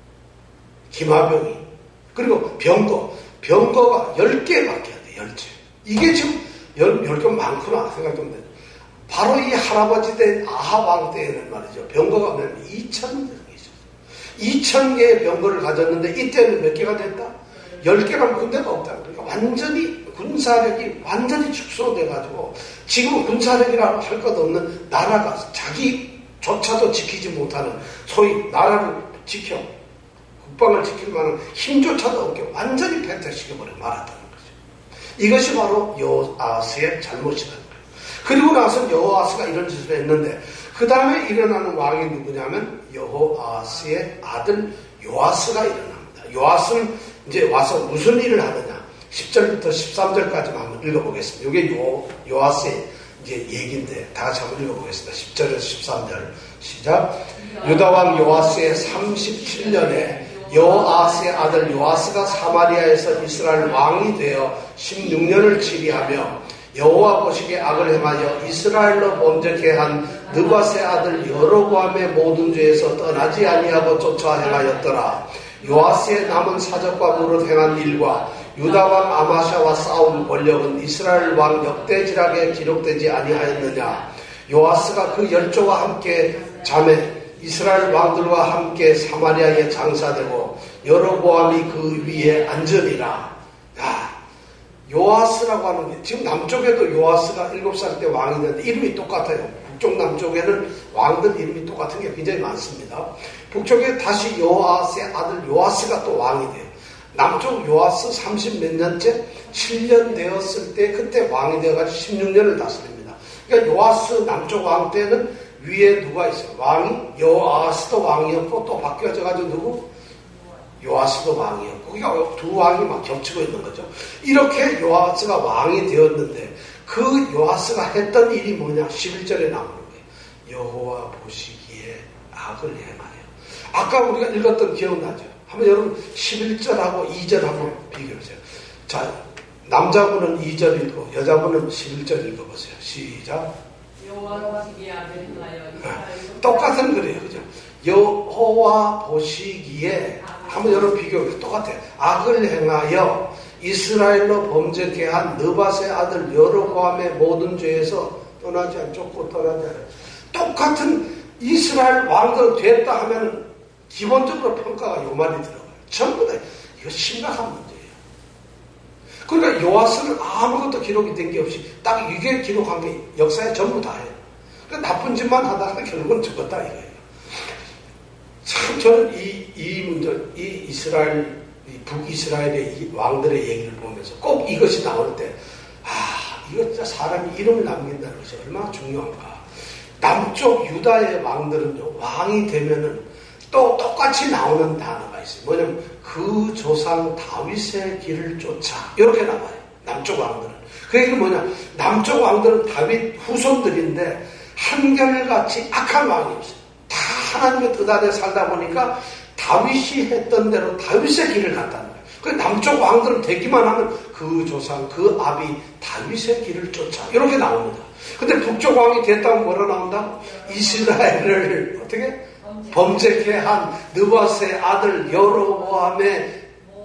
기마병이. 그리고 병거. 병거가 열 개밖에 안 돼, 열 개. 이게 지금 열, 열 개 많구나 생각하면 돼. 바로 이 할아버지 된 아하방 때에는 말이죠. 병거가 몇 이천 명이 있었어요. 이천 개의 병거를 가졌는데 이때는 몇 개가 됐다? 열 개라면 군대가 없다. 그러니까 완전히 군사력이 완전히 축소돼가지고 지금 군사력이라고 할 것 없는 나라가 자기조차도 지키지 못하는 소위 나라를 지켜 국방을 지킬 만한 힘조차도 없게 완전히 폐퇴시켜버려 말았다는 거죠. 이것이 바로 여호아스의 잘못이라는 거예요. 그리고 나서 여호아스가 이런 짓을 했는데 그 다음에 일어나는 왕이 누구냐면 여호아스의 아들 요아스가 일어납니다. 요아스는 이제 와서 무슨 일을 하느냐. 십 절부터 십삼 절까지만 한번 읽어보겠습니다. 이게 요, 요아스의 이제 얘기인데 다 같이 한번 읽어보겠습니다. 십 절에서 십삼 절 시작. 유다왕 요아스의 삼십칠 년에 여호아스의 아들 요아스가 사마리아에서 이스라엘 왕이 되어 십육 년을 치리하며 여호와 보시기에 악을 행하여 이스라엘로 범죄케 한 느밧의 아들 여로보암의 모든 죄에서 떠나지 아니하고 쫓아 행하였더라. 요아스의 남은 사적과 무릇 행한 일과 유다왕 아마샤와 싸운 권력은 이스라엘 왕 역대지락에 기록되지 아니하였느냐. 요아스가 그 열조와 함께 잠에 이스라엘 왕들과 함께 사마리아에 장사되고 여로보암이 그 위에 앉으리라. 야, 요아스라고 하는 게 지금 남쪽에도 요아스가 일곱 살 때 왕이 되는데 이름이 똑같아요. 북쪽 남쪽에는 왕들 이름이 똑같은 게 굉장히 많습니다. 북쪽에 다시 요아스의 아들 요아스가 또 왕이 돼요. 남쪽 요아스 삼십 몇 년째 칠 년 되었을 때 그때 왕이 되어가지고 십육 년을 다스립니다. 그러니까 요아스 남쪽 왕 때는 위에 누가 있어요? 왕이 요아스도 왕이었고 또 바뀌어져가지고 누구? 요아스도 왕이었고 그러니까 두 왕이 막 겹치고 있는 거죠. 이렇게 요아스가 왕이 되었는데 그 요아스가 했던 일이 뭐냐? 십일 절에 나오는 거예요. 여호와 보시기에 악을 행하여. 아까 우리가 읽었던 기억나죠? 한번 여러분 십일 절하고 이 절 한번 비교해보세요. 자, 남자분은 이 절 읽고 여자분은 십일 절 읽어보세요. 시작. 여호와 보시기에 악을 행하여. 똑같은 거래요. 그죠? 여호와 보시기에 한번 여러분 비교해보세요. 똑같아요. 악을 행하여 이스라엘로 범죄케 한 느밧의 아들 여로보암의 모든 죄에서 떠나지 않, 쫓고 떠나지 않아요. 똑같은 이스라엘 왕들 됐다 하면 기본적으로 평가가 요 말이 들어가요. 전부 다 이거 심각한 문제예요. 그러니까 요아스는 아무것도 기록이 된 게 없이 딱 이게 기록한 게 역사에 전부 다예요. 그러니까 나쁜 짓만 하다가 결국은 죽었다 이거예요. 참 저는 이, 이 문제, 이 이스라엘, 이 북이스라엘의 이 왕들의 얘기를 보면서 꼭 이것이 나올 때, 아, 이거 진짜 사람이 이름을 남긴다는 것이 얼마나 중요한가. 남쪽 유다의 왕들은요, 왕이 되면은 또 똑같이 나오는 단어가 있어요. 뭐냐면, 그 조상 다윗의 길을 쫓아. 이렇게 나와요. 남쪽 왕들은. 그 얘기는 뭐냐. 남쪽 왕들은 다윗 후손들인데, 한결같이 악한 왕이 없어요. 다 하나님의 뜻 아래 살다 보니까 다윗이 했던 대로 다윗의 길을 갔다는 거예요. 그 남쪽 왕들은 되기만 하면 그 조상, 그 아비 다윗의 길을 쫓아. 이렇게 나옵니다. 근데 북쪽 왕이 됐다면 뭐라 나온다? 이스라엘을 어떻게? 범죄케 한 느밧의 아들 여로보암의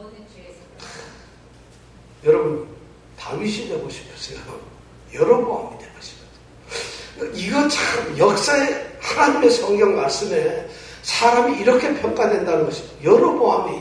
여러분 다윗이 되고 싶으세요? 여로보암이 되고 싶어요. 이거 참 역사의 하나님의 성경 말씀에 사람이 이렇게 평가된다는 것이 여로보암이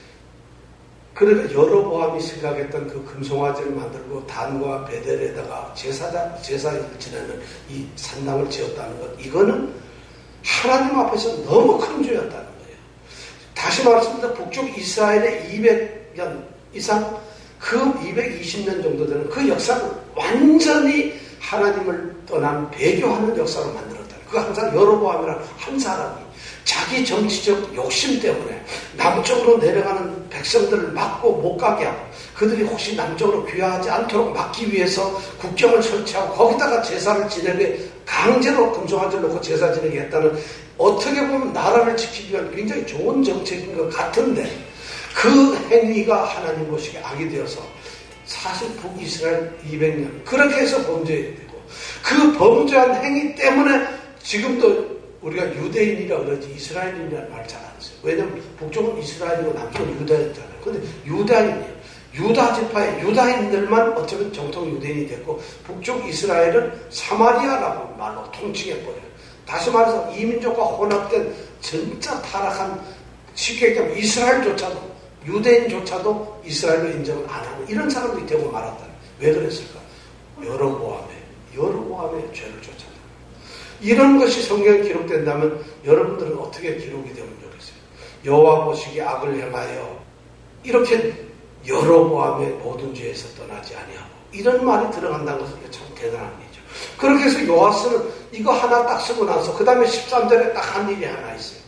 그러니까 여로보암이 생각했던 그 금송아지를 만들고 단과 베델에다가 제사장 제사를 지내는 이 산당을 지었다는 것 이거는 하나님 앞에서 너무 큰 죄였다는 거예요. 다시 말씀드려 북쪽 이스라엘의 이백 년 이상 그 이백이십 년 정도 되는 그 역사를 완전히 하나님을 떠난 배교하는 역사로 만들었다. 그 항상 여로보암이라는 한 사람이 자기 정치적 욕심 때문에 남쪽으로 내려가는 백성들을 막고 못 가게 하고 그들이 혹시 남쪽으로 귀화하지 않도록 막기 위해서 국경을 설치하고 거기다가 제사를 지내게 강제로 금송아지를 놓고 제사 지내게 했다는 어떻게 보면 나라를 지키기 위한 굉장히 좋은 정책인 것 같은데 그 행위가 하나님 보시기에 악이 되어서 사실 북이스라엘 이백 년 그렇게 해서 범죄되고 그 범죄한 행위 때문에 지금도 우리가 유대인이라 그러지 이스라엘인이라는 말 잘 안 써요. 왜냐하면 북쪽은 이스라엘이고 남쪽은 유다였잖아요. 근데 유다인이에요. 유다 지파의 유다인들만 어쩌면 정통 유대인이 됐고 북쪽 이스라엘은 사마리아라고 말로 통칭해버려요. 다시 말해서 이민족과 혼합된 진짜 타락한 쉽게 얘기하면 이스라엘조차도 유대인조차도 이스라엘로 인정을 안 하고 이런 사람들이 되고 말았다. 왜 그랬을까? 여로보암의 여로보암의 죄를 쫓았다. 이런 것이 성경에 기록된다면 여러분들은 어떻게 기록이 되면 좋겠어요? 여호와 보시기에 악을 행하여 이렇게 여로보암의 모든 죄에서 떠나지 아니하고 이런 말이 들어간다는 것은 참 대단한 일이죠. 그렇게 해서 요아스는 이거 하나 딱 쓰고 나서 그 다음에 십삼 절에 딱 한 일이 하나 있어요.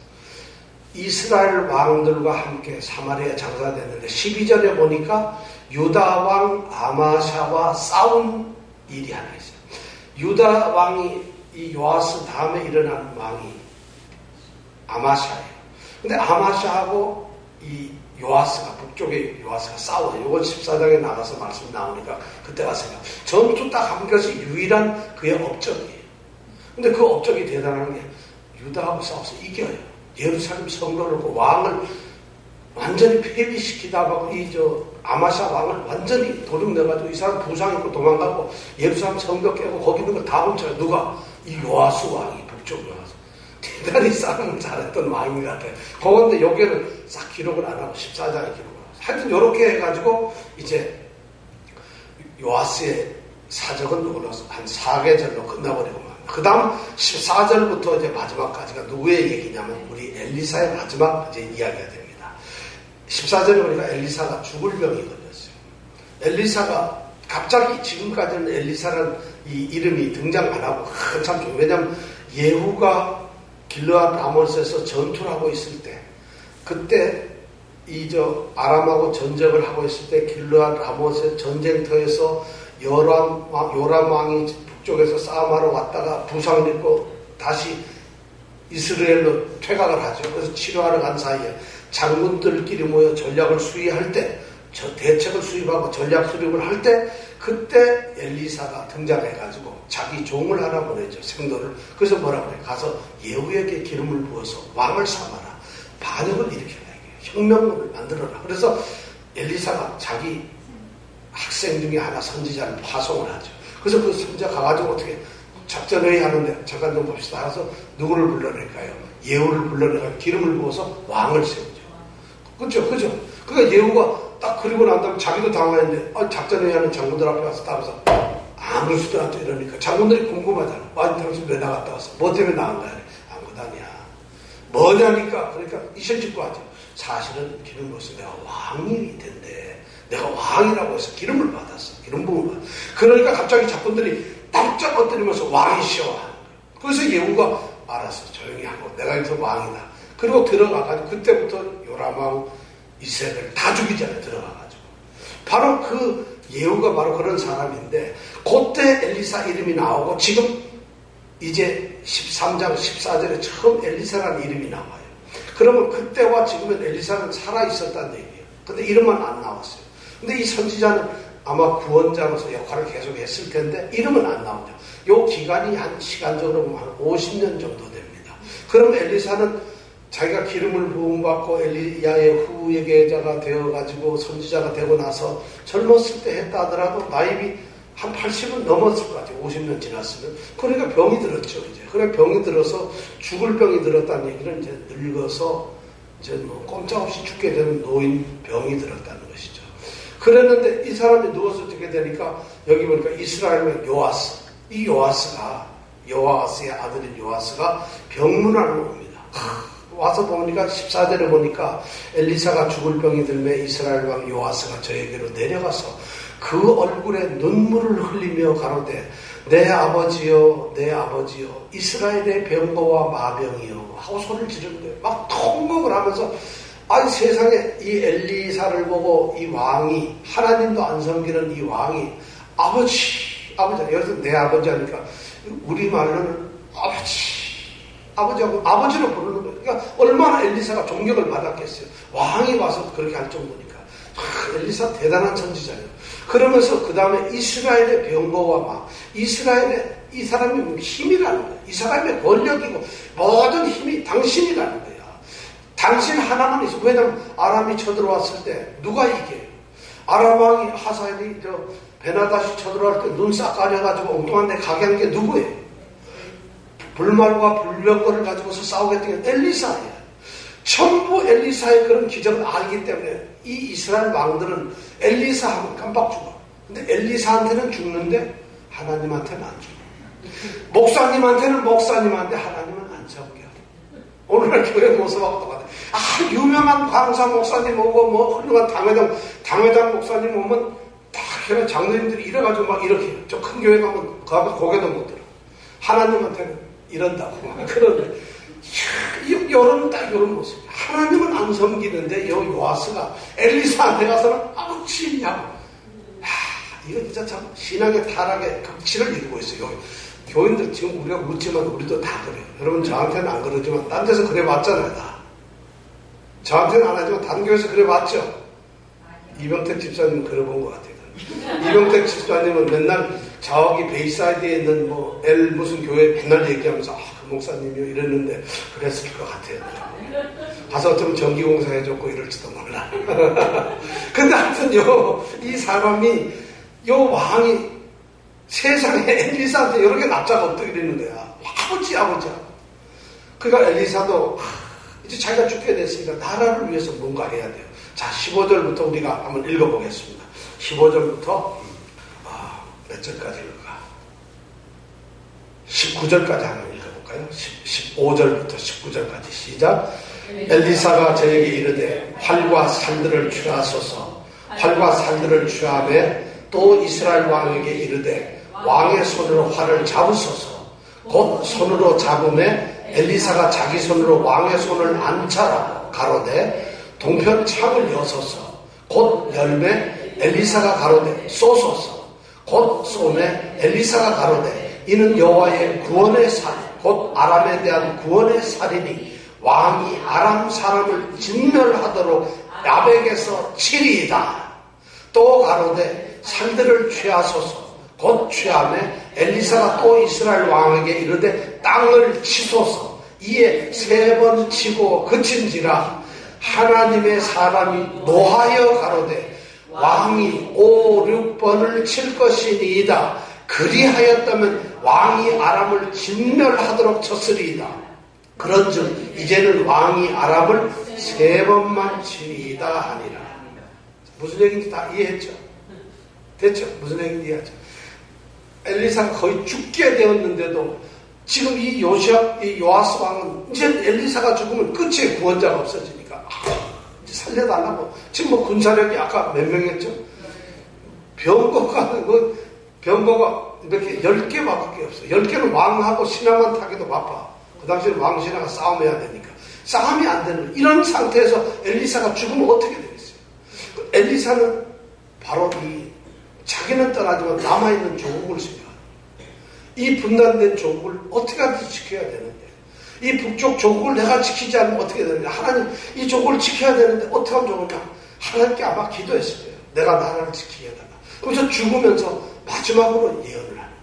이스라엘 왕들과 함께 사마리아 장사됐는데 십이 절에 보니까 유다 왕 아마샤와 싸운 일이 하나 있어요. 유다 왕이 이 요아스 다음에 일어난 왕이 아마샤예요. 근데 아마샤하고 이 요아스가 북쪽의 요아스가 싸워요. 이건 십사 장에 나가서 말씀이 나오니까 그때 가서 전투 딱 한 것이 유일한 그의 업적이에요. 근데 그 업적이 대단한 게 유다하고 싸워서 이겨요. 예루살렘 성도를 그 왕을 완전히 폐위시키다가 이 저 아마샤 왕을 완전히 도륙내가지고 이 사람 부상 입고 도망가고 예루살렘 성도 깨고 거기 있는 거 다 훔쳐요. 누가? 이 요아스 왕이 북쪽 요아스. 대단히 싸움을 잘했던 왕인 것 같아요. 그런데 여기에는 싹 기록을 안 하고 십사 장에 기록을 하고. 하여튼 이렇게 해가지고 이제 요아스의 사적은 누구로 한 사 계절로 끝나버리고 그 다음 십사 절부터 이제 마지막까지가 누구의 얘기냐면 우리 엘리사의 마지막 이제 이야기가 됩니다. 십사 절에 보니까 엘리사가 죽을 병이 걸렸어요. 엘리사가 갑자기 지금까지는 엘리사라는 이 이름이 등장 안 하고 한참 좀, 왜냐면 예후가 길르앗 라못에서 전투를 하고 있을 때, 그때 이 저 아람하고 전쟁을 하고 있을 때 길르앗 라못의 전쟁터에서 요람, 요람 왕이 북쪽에서 싸움하러 왔다가 부상을 입고 다시 이스라엘로 퇴각을 하죠. 그래서 치료하러 간 사이에 장군들끼리 모여 전략을 수의할 때, 저 대책을 수립하고 전략 수립을 할 때, 그때 엘리사가 등장해가지고 자기 종을 하나 보내죠. 생도를. 그래서 뭐라고 해요? 가서 예후에게 기름을 부어서 왕을 삼아라. 반역을 일으켜라. 혁명을 만들어라. 그래서 엘리사가 자기 학생 중에 하나 선지자를 파송을 하죠. 그래서 그 선지자 가가지고 어떻게 작전회의 하는데 잠깐 좀 봅시다. 그래서 누구를 불러낼까요? 예후를 불러내가 기름을 부어서 왕을 세우죠. 그렇죠, 그죠? 그러니까 예후가 딱 그리고 난 다음에 자기도 당황했는데 아, 작전회의 하는 장군들 앞에 가서 따라서 아무수도 이러니까 장군들이 궁금하잖아. 아, 당신 왜 나갔다 왔어? 뭐 때문에 나간 거야? 아무것도 아니야. 뭐냐니까. 그러니까 이실직고 하죠. 사실은 기름 부어서 내가 왕이 된대. 내가 왕이라고 해서 기름을 받았어. 기름 부음을 받았어. 그러니까 갑자기 작군들이 깜짝 엎드리면서 왕이시여 하는 거예요. 그래서 예후가 알았어. 조용히 하고 내가 여기서 왕이다. 그리고 들어가가지고 그때부터 요람왕 이세벨 다 죽이잖아요. 들어가가지고. 바로 그 예후가 바로 그런 사람인데 그때 엘리사 이름이 나오고 지금 이제 십삼 장 십사 절에 처음 엘리사라는 이름이 나와요. 그러면 그때와 지금은 엘리사는 살아있었다는 얘기예요. 근데 이름만 안 나왔어요. 근데 이 선지자는 아마 구원자로서 역할을 계속 했을 텐데 이름은 안 나오죠. 요 기간이 한 시간적으로 보면 한 오십 년 정도 됩니다. 그럼 엘리사는 자기가 기름을 부음받고 엘리야의 후예계자가 되어가지고 선지자가 되고 나서 젊었을 때 했다 하더라도 나이비 한 팔십은 넘었을 것 같아요. 오십 년 지났으면. 그러니까 병이 들었죠, 이제. 그래 병이 들어서 죽을 병이 들었다는 얘기는 이제 늙어서 이제 뭐 꼼짝없이 죽게 되는 노인 병이 들었다는 것이죠. 그랬는데 이 사람이 누워서 죽게 되니까 여기 보니까 이스라엘의 요아스, 이 요아스가 요아스의 아들인 요아스가 병문안을 옵니다. 와서 보니까 십사 절에 보니까 엘리사가 죽을 병이 들매 이스라엘 왕 요아스가 저에게로 내려가서 그 얼굴에 눈물을 흘리며 가로되 내 아버지여 내 아버지여 이스라엘의 병거와 마병이여 하고 소리를 지르는데 막 통곡을 하면서 아니 세상에 이 엘리사를 보고 이 왕이 하나님도 안 섬기는 이 왕이 아버지 아버지 여기서 내 아버지 하니까 우리말로는 아버지 아버지하고 아버지로 부르는 거예요. 그러니까 얼마나 엘리사가 존경을 받았겠어요. 왕이 와서 그렇게 할 정도니까. 아, 엘리사 대단한 선지자예요. 그러면서 그 다음에 이스라엘의 병거와 막 이스라엘의 이 사람의 힘이라는 거예요. 이 사람의 권력이고 모든 힘이 당신이라는 거예요. 당신 하나만 있어. 왜냐면 아람이 쳐들어왔을 때 누가 이겨요? 아람 왕이 하사엘이 저 베나다시 쳐들어갈 때 눈 싹 가려가지고 엉뚱한 데 가게 한 게 누구예요? 불말과 불병거를 가지고서 싸우겠다는 게 엘리사예요. 전부 엘리사의 그런 기적을 알기 때문에 이 이스라엘 왕들은 엘리사 하면 깜빡 죽어. 근데 엘리사한테는 죽는데 하나님한테는 안 죽어. 목사님한테는 목사님한테 하나님은 안 섬겨. 오늘날 교회 모습하고 똑같아. 아, 유명한 강사 목사님 오고 뭐 훌륭한 당회장 당회장 목사님 오면 다 그런 장로님들이 이래가지고 막 이렇게 저 큰 교회 가면 가서 고개도 못 들어. 하나님한테는 이런다고. 그런데, 요런, 딱 요런 모습. 하나님은 안 섬기는데, 요 요아스가 엘리사한테 가서는 아우치냐고. 하, 이거 진짜 참 신앙의 타락의 극치를 이루고 있어요. 교인들 지금 우리가 묻지만 우리도 다 그래요. 여러분 저한테는 안 그러지만, 딴 데서 그래 봤잖아요, 다. 저한테는 안 하지만, 다른 교회에서 그래 봤죠? 이병택 집사님은 그래 본 것 같아요. 이병택 집사님은 맨날 저기 베이사이드에 있는 뭐 L 무슨 교회 맨날 얘기하면서 아, 그 목사님이요 이랬는데 그랬을 것 같아요. 가서 좀 전기공사 해줬고 이럴지도 몰라. 근데 하여튼 요, 이 사람이 요 왕이 세상에 엘리사한테 여러 개 납작 엎드리는 거야. 아버지 아버지. 그러니까 엘리사도 이제 자기가 죽게 됐으니까 나라를 위해서 뭔가 해야 돼요. 자, 십오 절부터 우리가 한번 읽어보겠습니다. 십오 절부터 아, 몇 절까지 읽을까? 십구 절까지 한번 읽어볼까요? 십오 절부터 십구 절까지 시작. 엘리사가 저에게 이르되 활과 살들을 취하소서. 활과 살들을 취하매 또 이스라엘 왕에게 이르되 왕의 손으로 활을 잡으소서. 곧 손으로 잡음에 엘리사가 자기 손으로 왕의 손을 안차라고 가로되 동편 창을 여소서. 곧 열매 엘리사가 가로되 쏘소서. 곧 쏘매 엘리사가 가로되 이는 여호와의 구원의 살 곧 아람에 대한 구원의 살이니 왕이 아람 사람을 진멸하도록 야벡에서 치리이다. 또 가로되 살들을 취하소서. 곧 취하매 엘리사가 또 이스라엘 왕에게 이르되 땅을 치소서. 이에 세 번 치고 그친지라 하나님의 사람이 노하여 가로되 왕이 오, 육 번을 칠 것이니이다. 그리하였다면 왕이 아람을 진멸하도록 쳤으리이다. 그런즉 이제는 왕이 아람을 세 번만 치리이다 하니라. 무슨 얘기인지 다 이해했죠? 됐죠? 무슨 얘기인지 이해하죠? 엘리사가 거의 죽게 되었는데도 지금 이 요시아, 이 요아스 왕은 이제 엘리사가 죽으면 끝에 구원자가 없어지니까 아, 이제 살려달라고. 지금 뭐 군사력이 아까 몇 명이었죠? 병거가 뭐 병거가 몇 개, 열 개밖에 없어. 열 개는 왕하고 신하만 타기도 바빠. 그 당시에 왕 신하가 싸움해야 되니까 싸움이 안 되는 이런 상태에서 엘리사가 죽으면 어떻게 되겠어요? 엘리사는 바로 이 자기는 떠나지만 남아있는 조국을 생각해요. 이 분단된 조국을 어떻게 하든지 지켜야 되는데 이 북쪽 조국을 내가 지키지 않으면 어떻게 되느냐. 하나님 이 조국을 지켜야 되는데 어떻게 하면 좋을까? 하나님께 아마 기도했을 거예요. 내가 나라를 지키게 해달라. 그래서 죽으면서 마지막으로 예언을 하는 겁니다.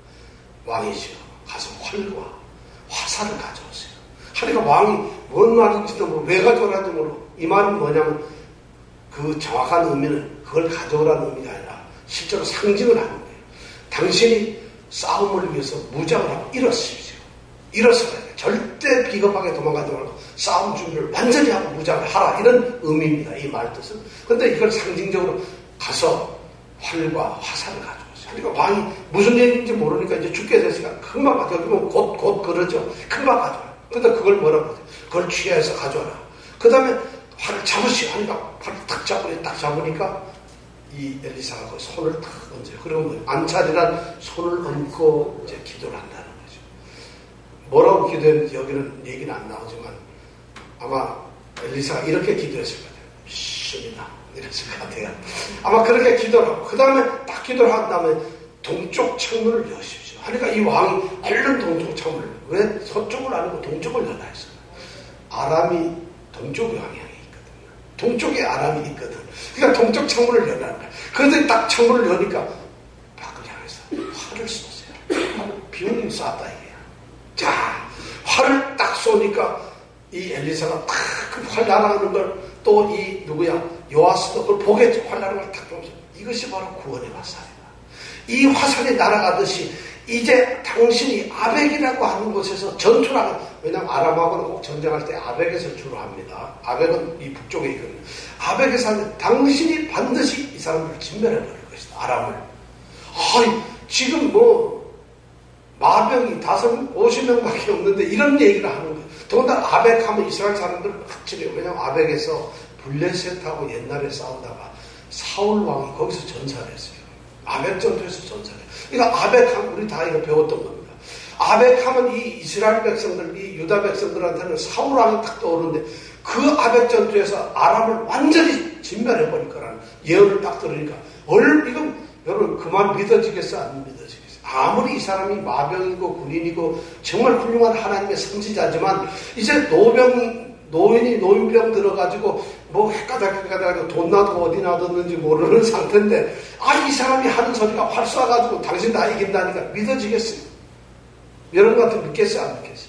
왕이시여 가서 활과 화살을 가져오세요. 하니까 왕이 뭔 말인지도 모르고 왜 가져오라는지 모르고 이 말은 뭐냐면 그 정확한 의미는 그걸 가져오라는 의미가 아니라 실제로 상징을 하는 거예요. 당신이 싸움을 위해서 무장을 하고 일어서십시오. 일어서야 돼요. 절대 비겁하게 도망가지 말고 싸움 준비를 완전히 하고 무장을 하라. 이런 의미입니다. 이 말 뜻은. 그런데 이걸 상징적으로 가서 활과 화살을 가져오세요. 그러니까 왕이 무슨 얘기인지 모르니까 이제 죽게 됐으니까 금방 가져와. 여기면 곧, 곧 그러죠. 금방 가져와. 근데 그걸 뭐라고 하죠? 그걸 취해서 가져와라. 그 다음에 활을 잡으시오. 하니까 활을 탁 잡으니 딱 잡으니까 이 엘리사가 그 손을 탁 얹어요. 그리고 뭐 안찰이란 손을 얹고 이제 기도를 한다는 거죠. 뭐라고 기도했는지 여기는 얘기는 안 나오지만 아마 엘리사가 이렇게 기도했을 것 같아요. 믿습니다. 이랬을 것 같아요. 아마 그렇게 기도를 하고 그 다음에 딱 기도를 한 다음에 동쪽 창문을 여십시오. 하니까 이 왕이 얼른 동쪽 창문을 왜 서쪽을 아니고 동쪽을 열라 했어요. 아람이 동쪽 방향에 있거든요. 동쪽에 아람이 있거든. 그러니까 동쪽 창문을 열라는 거야. 그런데 딱 창문을 여니까 밖을 향해서 활을 쏘세요. 비운이 쐈다 이게야. 자, 활을 딱 쏘니까 이 엘리사가 딱 그 활 날아가는 걸 또 이 누구야 요아스도 그걸 보겠죠. 활 날아가는 걸 딱 보면서 이것이 바로 구원의 화살이다. 이 화살이 날아가듯이 이제 당신이 아벡이라고 하는 곳에서 전투를 하는, 왜냐하면 아람하고는 꼭 전쟁할 때 아벡에서 주로 합니다. 아벡은 이 북쪽에 있거든요. 아벡에서 하는 당신이 반드시 이 사람들을 진멸해버릴 것이다. 아람을. 아, 지금 뭐 마병이 다섯, 오십 명밖에 없는데 이런 얘기를 하는 거예요. 더군다나 아벡 하면 이스라엘 사람들 확실해요. 왜냐하면 아벡에서 블레셋하고 옛날에 싸우다가 사울 왕이 거기서 전사를 했어요. 아벡 전투에서 전사를 했어요. 그러니까 아벡 하면 우리 다 이거 배웠던 겁니다. 아벡 하면 이 이스라엘 백성들, 이 유다 백성들한테는 사울 왕이 딱 떠오르는데 그 아벡 전투에서 아람을 완전히 진멸해버릴 거라는 예언을 딱 들으니까 얼, 이건 여러분 그만 믿어지겠어? 안 믿어지겠어? 아무리 이 사람이 마병이고 군인이고 정말 훌륭한 하나님의 선지자지만 이제 노병, 노인이 노인병 들어가지고 뭐 헷가닥 헷가닥 돈 놔두고 어디 놔뒀는지 모르는 상태인데 아, 이 사람이 하는 소리가 활 쏴가지고 당신 다 이긴다니까 믿어지겠어요? 여러분 같은 믿겠어요? 안 믿겠어요?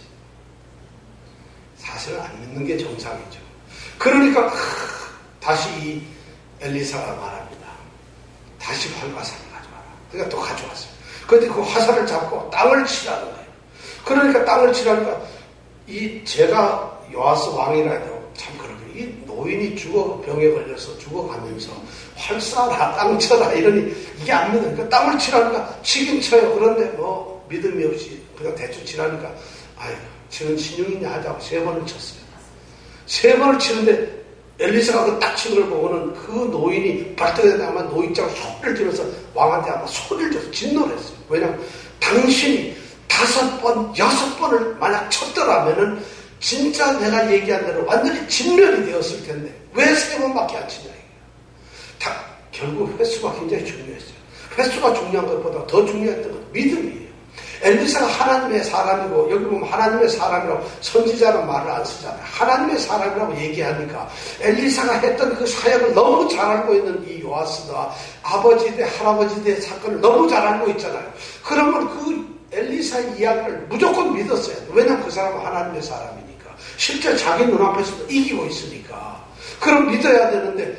사실은 안 믿는 게 정상이죠. 그러니까 하, 다시 이 엘리사가 말합니다. 다시 활과살을 가져와라. 그러니까 또 가져왔어요. 그런데 그 화살을 잡고 땅을 치라는 거예요. 그러니까 땅을 치라니까 이 제가 요아스 왕이라 해도 참 그러고 이 노인이 죽어 병에 걸려서 죽어가면서 활사라 땅 쳐라 이러니 이게 안 믿으니까 땅을 치라니까 치긴 쳐요. 그런데 뭐 믿음이 없이 그냥 대충 치라니까 아유 치는 신용이냐 하자고 세 번을 쳤어요. 세 번을 치는데 엘리사가 그 딱 치는 걸 보고는 그 노인이 발등에다 아마 노인장 소리를 지면서 왕한테 아마 소리를 져서 진노했어요. 왜냐하면 당신이 다섯 번, 여섯 번을 만약 쳤더라면은 진짜 내가 얘기한 대로 완전히 진멸이 되었을 텐데 왜 세 번밖에 안 치냐 이거예요. 다 결국 횟수가 굉장히 중요했어요. 횟수가 중요한 것보다 더 중요했던 건 믿음이에요. 엘리사가 하나님의 사람이고 여기 보면 하나님의 사람이라고 선지자는 말을 안 쓰잖아요. 하나님의 사람이라고 얘기하니까 엘리사가 했던 그 사역을 너무 잘 알고 있는 이 요아스가 아버지 대 할아버지 대 사건을 너무 잘 알고 있잖아요. 그러면 그 엘리사의 이야기를 무조건 믿었어요. 왜냐하면 그 사람은 하나님의 사람이니까. 실제 자기 눈앞에서도 이기고 있으니까. 그럼 믿어야 되는데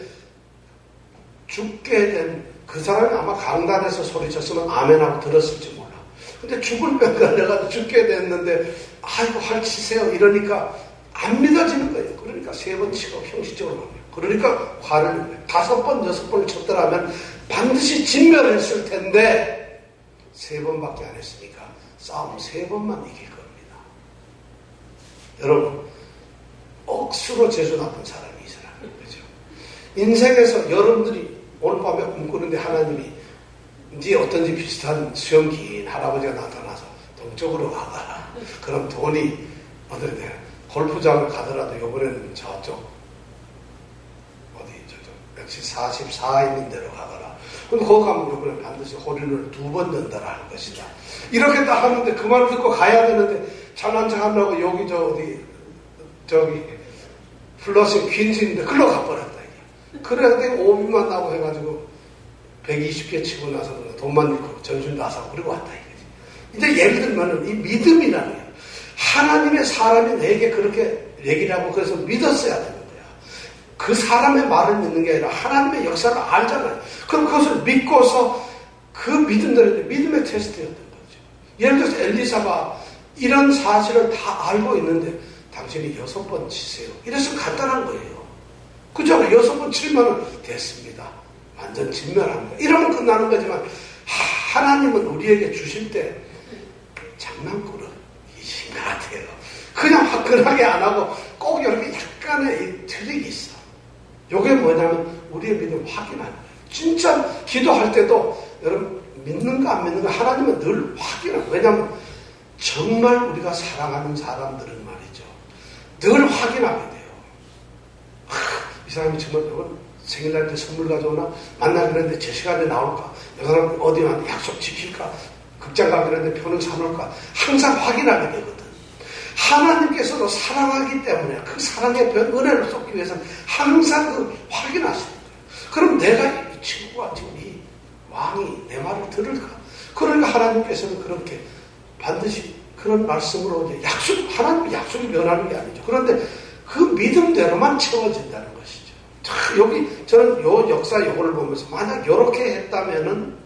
죽게 된 그 사람이 아마 강단에서 소리쳤으면 아멘하고 들었을지 몰라. 근데 죽을 병 걸려가지고 죽게 됐는데 아이고 활치세요 이러니까 안 믿어지는 거예요. 그러니까 세 번 치고 형식적으로 합니다. 그러니까 화를 낸 거예요. 다섯 번 여섯 번을 쳤더라면 반드시 진멸했을 텐데 세 번밖에 안 했으니까 싸움 세 번만 이길 겁니다. 여러분 억수로 재수 나쁜 사람이 이 사람이에요. 그죠? 인생에서 여러분들이 오늘 밤에 꿈꾸는데 하나님이 네 어떤지 비슷한 수염 긴 할아버지가 나타나서 동쪽으로 가거라. 그럼 돈이 어떻게 돼? 골프장을 가더라도 이번에는 저쪽 어디 저쪽 역시 사십사 있는 데로 가거라. 근데 거기 가면 이번에 반드시 호리를 두 번 넣는다라 할 것이다. 이렇게 딱 하는데 그 말 듣고 가야 되는데 잘난 척 하려고 여기 저 어디 저기 플러스 퀸즈인데 글로 가버렸다. 그래야 돼 오비만 나고 해가지고 백이십 개 치고 나서 돈만 넣고 전술 다 사고 그리고 왔다 이거지. 이제 예를 들면은 이 믿음이라는 게 하나님의 사람이 내게 그렇게 얘기를 하고 그래서 믿었어야 되는 거야. 그 사람의 말을 믿는 게 아니라 하나님의 역사를 알잖아요. 그럼 그것을 믿고서 그 믿음대로 믿음의 테스트였던 거죠. 예를 들어서 엘리사가 이런 사실을 다 알고 있는데 당신이 여섯 번 치세요. 이래서 간단한 거예요. 그죠? 여섯 번 칠면은 됐습니다. 완전 진멸합니다. 이러면 끝나는 거지만 하나님은 우리에게 주실 때 장난꾸러기신 것 같아요. 그냥 화끈하게 안 하고 꼭 이렇게 약간의 이 트릭이 있어. 이게 뭐냐면 우리의 믿음을 확인하는 거예요. 진짜 기도할 때도 여러분 믿는가 안 믿는가 하나님은 늘 확인하고. 왜냐하면 정말 우리가 사랑하는 사람들은 말이죠. 늘 확인하게 돼요. 이 사람이 정말 생일날 때 선물 가져오나? 만나기로 했는데 제 시간에 나올까? 이 사람 어디 가는데 약속 지킬까? 극장 가기로 했는데 표는 사놓을까? 항상 확인하게 되거든. 하나님께서도 사랑하기 때문에 그 사랑의 은혜를 쏟기 위해서는 항상 그 확인하시는 거예요. 그럼 내가 이 친구가 지금 이 왕이 내 말을 들을까? 그러니까 하나님께서는 그렇게 반드시 그런 말씀으로 이제 약속, 하나님의 약속이 변하는 게 아니죠. 그런데 그 믿음대로만 채워진다는 것이죠. 자, 여기 저는 요 역사 요거를 보면서 만약 이렇게 했다면은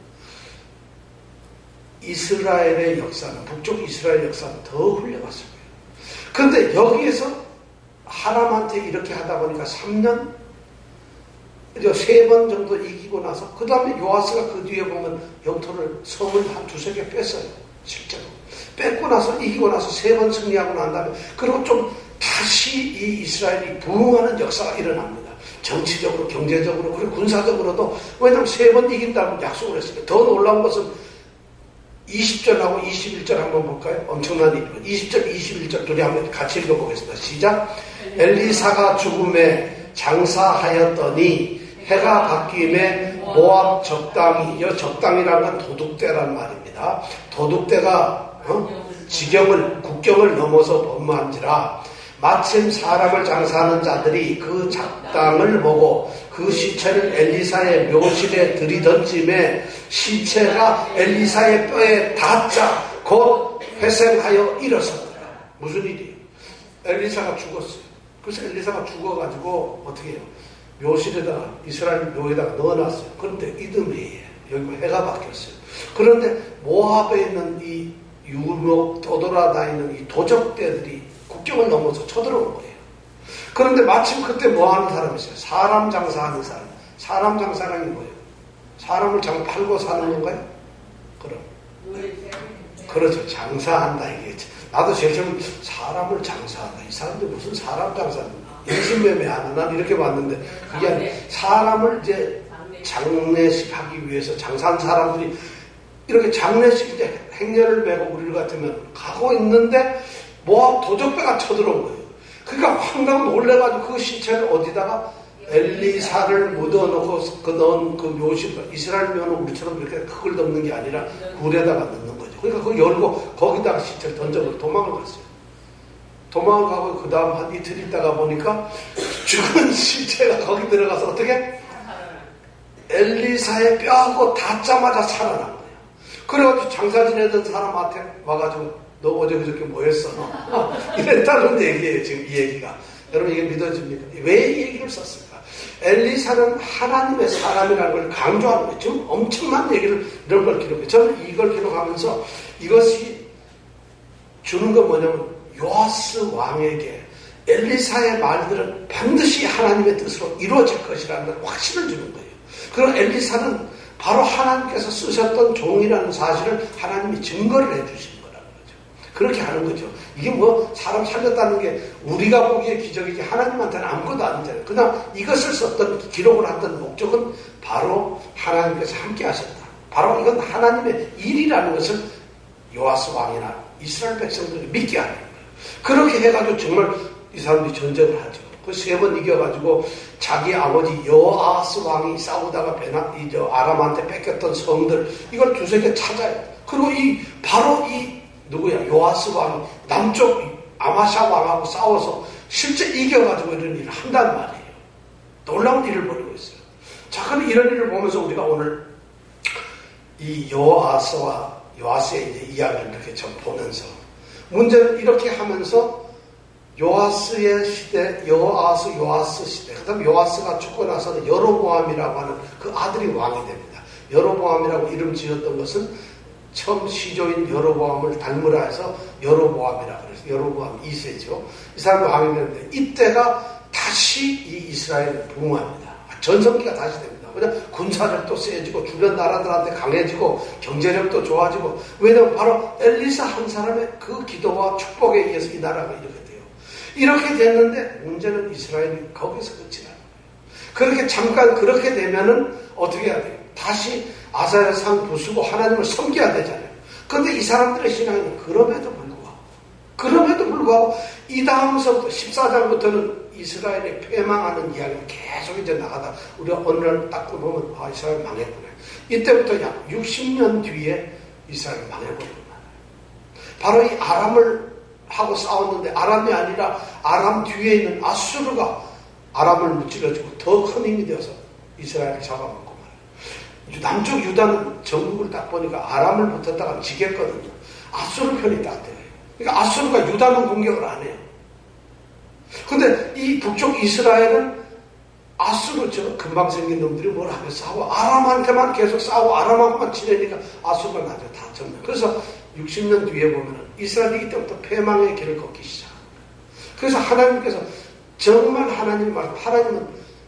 이스라엘의 역사는 북쪽 이스라엘 역사는 더 훌륭했을 거예요. 그런데 여기에서 하람한테 이렇게 하다 보니까 삼 년 세 번 정도 이기고 나서 그 다음에 요아스가 그 뒤에 보면 영토를 성을 한 두세 개 뺐어요. 실제로 뺏고 나서 이기고 나서 세 번 승리하고 난 다음에 그리고 좀 다시 이 이스라엘이 부흥하는 역사가 일어납니다. 정치적으로, 경제적으로, 그리고 군사적으로도. 왜냐하면 세 번 이긴다고 약속을 했으니까. 더 놀라운 것은 이십 절하고 이십일 절 한번 볼까요? 엄청난 일. 이십 절, 이십일 절 둘이 한번 같이 읽어보겠습니다. 시작. 엘리사가 죽음에 장사하였더니 해가 바뀜에 모압 적당이, 이 적당이라는 건 도둑대란 말입니다. 도둑대가 어? 지경을, 국경을 넘어서 범무한지라 마침 사람을 장사하는 자들이 그 작당을 보고 그 시체를 엘리사의 묘실에 들이던짐에 시체가 엘리사의 뼈에 닿자 곧 회생하여 일어섰더라. 무슨 일이에요? 엘리사가 죽었어요. 그래서 엘리사가 죽어가지고 어떻게 해요? 묘실에다가 이스라엘 묘에다가 넣어놨어요. 그런데 이듬해에 여기 해가 바뀌었어요. 그런데 모압에 있는 이 유목 떠돌아다니는 이 도적대들이 국경을 넘어서 쳐들어온 거예요. 그런데 마침 그때 뭐 하는 사람이 있어요? 사람 장사하는 사람. 사람 장사라는 게 뭐예요? 사람을 장 팔고 사는 건가요? 그럼. 그렇죠. 장사한다 이게. 나도 제일 처음 사람을 장사한다. 이 사람들 무슨 사람 장사한다. 인신매매 하나 난 이렇게 봤는데 그게 아니라 사람을 이제 장례식 하기 위해서 장사한 사람들이 이렇게 장례식 이제 행렬을 메고 우리 같으면 가고 있는데 뭐 도적배가 쳐들어온 거예요. 그러니까 황당 놀래가지고 그 시체를 어디다가 엘리사를 묻어놓고 그 넣은 그 묘실, 이스라엘 묘는 우리처럼 이렇게 흙을 덮는 게 아니라 굴에다가 넣는 거죠. 그러니까 그거 열고 거기다가 시체를 던져서 도망을 갔어요. 도망을 가고 그 다음 한 이틀 있다가 보니까 죽은 시체가 거기 들어가서 어떻게? 엘리사의 뼈하고 닿자마자 살아난 거예요. 그래가지고 장사 지내던 사람한테 와가지고 너 어제 그저께 뭐 했어? 너? 이랬다는 얘기예요, 지금 이 얘기가. 여러분 이게 믿어집니까? 왜 이 얘기를 썼을까? 엘리사는 하나님의 사람이라는 걸 강조하는 거예요. 지금 엄청난 얘기를 이런 걸 기록해요. 저는 이걸 기록하면서 이것이 주는 건 뭐냐면 요아스 왕에게 엘리사의 말들은 반드시 하나님의 뜻으로 이루어질 것이라는 확신을 주는 거예요. 그럼 엘리사는 바로 하나님께서 쓰셨던 종이라는 사실을 하나님이 증거를 해주신 거라는 거죠. 그렇게 하는 거죠. 이게 뭐 사람 살렸다는 게 우리가 보기에 기적이지 하나님한테는 아무것도 아니잖아요. 그냥 이것을 썼던 기록을 했던 목적은 바로 하나님께서 함께 하셨다. 바로 이건 하나님의 일이라는 것을 요아스 왕이나 이스라엘 백성들이 믿게 하는 거예요. 그렇게 해가지고 정말 이 사람들이 전쟁을 하죠. 그 세 번 이겨가지고 자기 아버지 여아스 왕이 싸우다가 베나, 이, 저, 아람한테 뺏겼던 성들, 이걸 두세 개 찾아요. 그리고 이, 바로 이, 누구야, 요아스 왕이 남쪽 아마샤 왕하고 싸워서 실제 이겨가지고 이런 일을 한단 말이에요. 놀라운 일을 벌이고 있어요. 자, 그럼 이런 일을 보면서 우리가 오늘 이 요아스와 요아스의 이제 이야기를 이렇게 좀 보면서 문제는 이렇게 하면서 요아스의 시대, 요아스, 요아스 시대. 그 다음 요아스가 죽고 나서는 여로보암이라고 하는 그 아들이 왕이 됩니다. 여로보암이라고 이름 지었던 것은 처음 시조인 여로보암을 닮으라 해서 여로보암이라고 그래서 여로보암 이 세죠. 이 사람이 왕이 되는데 이때가 다시 이 이스라엘을 부흥합니다. 전성기가 다시 됩니다. 왜냐하면 군사력도 세지고 주변 나라들한테 강해지고 경제력도 좋아지고 왜냐하면 바로 엘리사 한 사람의 그 기도와 축복에 의해서 이 나라가 이렇게 돼요. 이렇게 됐는데 문제는 이스라엘이 거기서 끝이 나는 거예요. 그렇게 잠깐 그렇게 되면은 어떻게 해야 돼요? 다시 아사야 상 부수고 하나님을 섬겨야 되잖아요. 그런데 이 사람들의 신앙은 그럼에도 불구하고 그럼에도 불구하고 이 다음서부터 십사 장부터는 이스라엘이 패망하는 이야기가 계속 이제 나가다 우리가 어느 날 딱 보면 아 이스라엘 망했구나. 이때부터 약 육십 년 뒤에 이스라엘 망해버리구나. 바로 이 아람을 하고 싸웠는데 아람이 아니라 아람 뒤에 있는 아수르가 아람을 무찌러지고 더 큰 힘이 되어서 이스라엘을 잡아먹고 말이에요. 남쪽 유다는 전국을 딱 보니까 아람을 붙었다가 지겠거든요. 아수르 편이 딱 돼요. 그러니까 아수르가 유다는 공격을 안 해요. 근데 이 북쪽 이스라엘은 아수르 저 금방 생긴 놈들이 뭘 하면 싸워 아람한테만 계속 싸우고 아람한테만 지내니까 아수르가 나중에 다 접는. 그래서 육십 년 뒤에 보면은 이스라엘이 이때부터 패망의 길을 걷기 시작합니다. 그래서 하나님께서 정말 하나님 말, 하나님은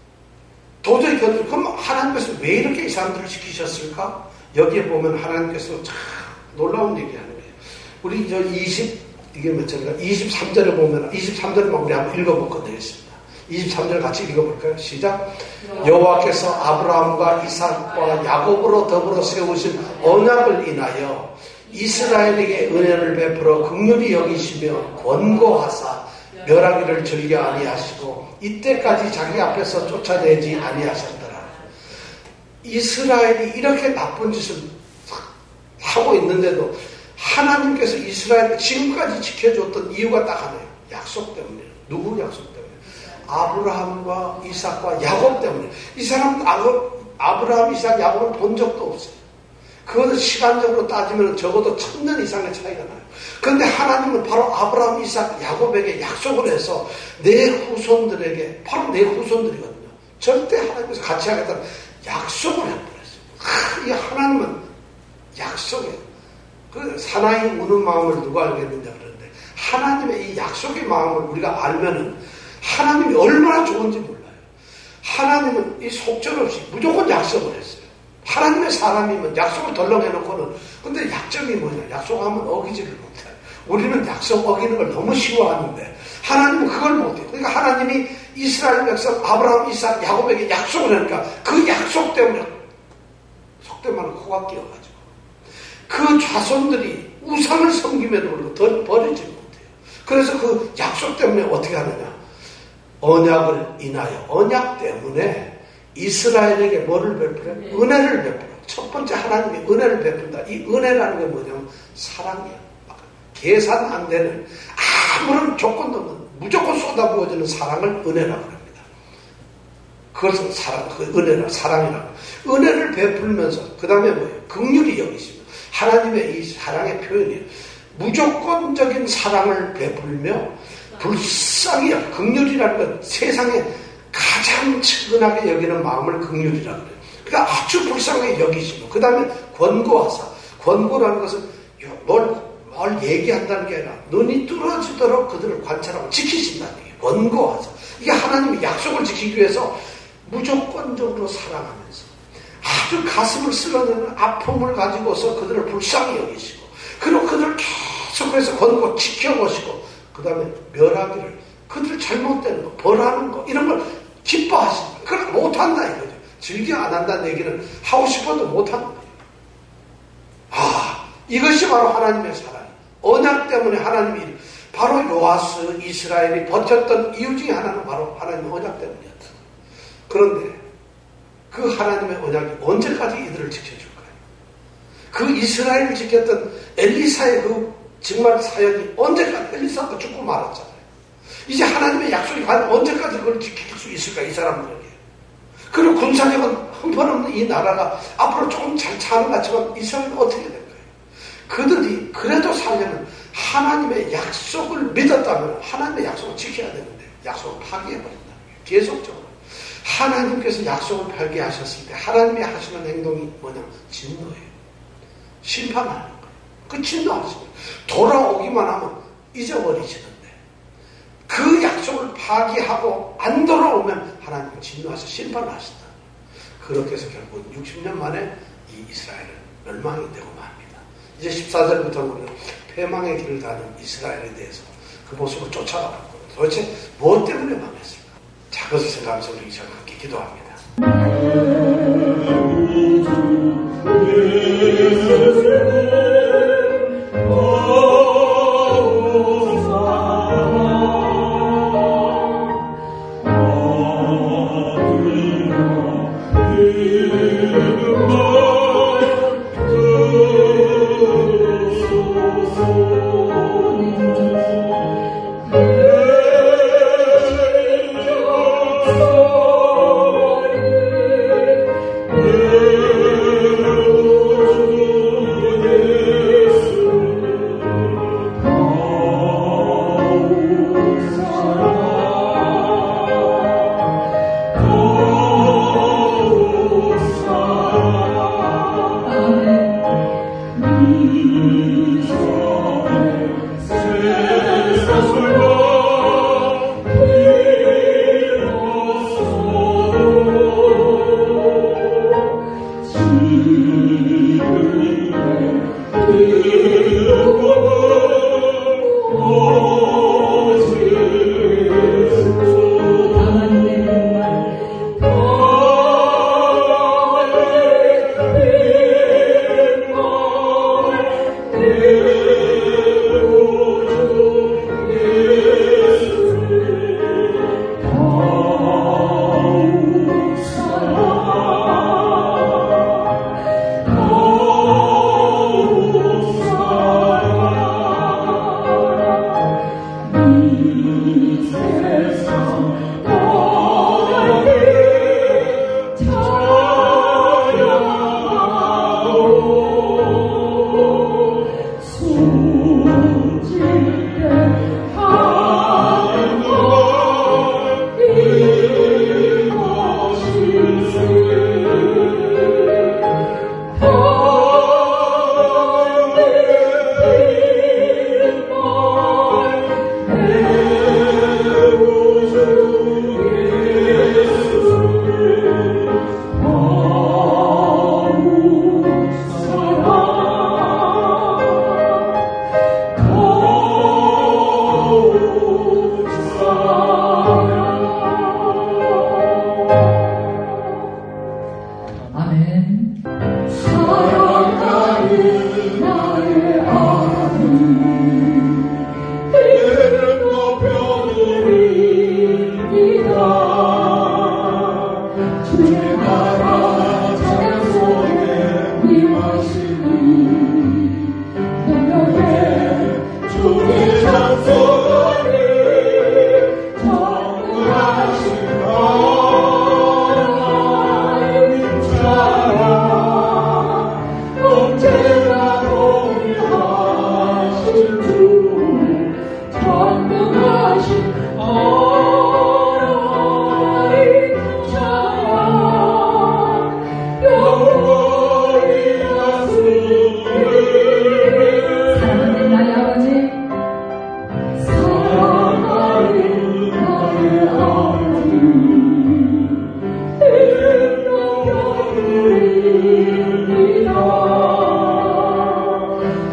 도저히 견딜, 그럼 하나님께서 왜 이렇게 이 사람들을 시키셨을까? 여기에 보면 하나님께서 참 놀라운 얘기하는 거예요. 우리 저 이십, 이게 몇 절인가? 이십삼 절에 보면, 이십삼 절만 우리 한번 읽어볼까 되겠습니다. 이십삼 절 같이 읽어볼까요? 시작. 여호와께서 아브라함과 이삭과 야곱으로 더불어 세우신 언약을 인하여 이스라엘에게 은혜를 베풀어 긍휼히 여기시며 권고하사 멸하기를 즐겨 아니하시고 이때까지 자기 앞에서 쫓아내지 아니하셨더라. 이스라엘이 이렇게 나쁜 짓을 하고 있는데도 하나님께서 이스라엘을 지금까지 지켜줬던 이유가 딱 하나예요. 약속 때문에. 누구 약속 때문에? 아브라함과 이삭과 야곱 때문에. 이 사람은 아브라함, 이삭, 야곱을 본 적도 없어요. 그것은 시간적으로 따지면 적어도 천년 이상의 차이가 나요. 그런데 하나님은 바로 아브라함, 이삭, 야곱에게 약속을 해서 내 후손들에게, 바로 내 후손들이거든요. 절대 하나님께서 같이 하겠다는 약속을 해버렸어요. 이 하나님은 약속이에요. 그 사나이 우는 마음을 누가 알겠느냐 그러는데 하나님의 이 약속의 마음을 우리가 알면은 하나님이 얼마나 좋은지 몰라요. 하나님은 이 속절없이 무조건 약속을 했어요. 하나님의 사람이면 약속을 덜렁해놓고는, 근데 약점이 뭐냐? 약속하면 어기지를 못해요. 우리는 약속 어기는 걸 너무 쉬워하는데 하나님은 그걸 못해요. 그러니까 하나님이 이스라엘 백성 아브라함, 이삭, 야곱에게 약속을 하니까 그 약속 때문에 속된 말은 코가 끼어가지고 그 자손들이 우상을 섬김에도 불구하고 더 버리지 못해요. 그래서 그 약속 때문에 어떻게 하느냐? 언약을 인하여, 언약 때문에 이스라엘에게 뭐를 베풀어요? 네. 은혜를 베풀어요. 첫 번째 하나님이 은혜를 베푼다. 이 은혜라는 게 뭐냐면 사랑이에요. 계산 안 되는, 아무런 조건도 없는, 무조건 쏟아부어지는 사랑을 은혜라고 합니다. 그것은 사랑, 그 은혜라, 사랑이라고. 은혜를 베풀면서, 그 다음에 뭐예요? 긍휼히 여기시면. 하나님의 이 사랑의 표현이에요. 무조건적인 사랑을 베풀며, 불쌍히, 긍휼이라는 건 세상에 가장 측은하게 여기는 마음을 긍휼이라고 해요. 그러니까 아주 불쌍하게 여기시고, 그 다음에 권고하사. 권고라는 것은 뭘, 뭘 얘기한다는 게 아니라 눈이 뚫어지도록 그들을 관찰하고 지키신다는 얘기예요. 권고하사. 이게 하나님이 약속을 지키기 위해서 무조건적으로 사랑하면서 아주 가슴을 쓸어내는 아픔을 가지고서 그들을 불쌍히 여기시고, 그리고 그들을 계속해서 권고 지켜보시고, 그 다음에 멸하기를, 그들 잘못되는 거, 벌하는 거, 이런 걸 기뻐하신다. 그걸 못한다 이거죠. 즐겨 안 한다는 얘기는 하고 싶어도 못하는 거예요. 아, 이것이 바로 하나님의 사랑. 언약 때문에 하나님이, 바로 요아스, 이스라엘이 버텼던 이유 중에 하나는 바로 하나님의 언약 때문이었다. 그런데 그 하나님의 언약이 언제까지 이들을 지켜줄까요? 그 이스라엘을 지켰던 엘리사의 그 정말 사역이 언제까지, 엘리사도 죽고 말았잖아요. 이제 하나님의 약속이 과연 언제까지 그걸 지킬 수 있을까, 이 사람들에게. 그리고 군사력은 형편없는 이 나라가 앞으로 조금 잘 차는 것 같지만 이스라엘은 어떻게 될까요? 그들이 그래도 살려면 하나님의 약속을 믿었다면 하나님의 약속을 지켜야 되는데 약속을 파기해버린다는 거예요. 계속적으로. 하나님께서 약속을 파기하셨을 때 하나님이 하시는 행동이 뭐냐면 진노예요. 심판하는 거예요. 그 진노하시는 거예요. 돌아오기만 하면 잊어버리시는데 그 약속을 파기하고 안 돌아오면 하나님은 진노하셔서 심판을 하신다. 그렇게 해서 결국 육십 년 만에 이 이스라엘은 멸망이 되고 맙니다. 이제 십사 절부터 우리는 패망의 길을 가는 이스라엘에 대해서 그 모습을 쫓아가고 도대체 무엇 때문에 망했을까? 자, 그것을 생각하면서 우리 이 시간 함께 기도합니다.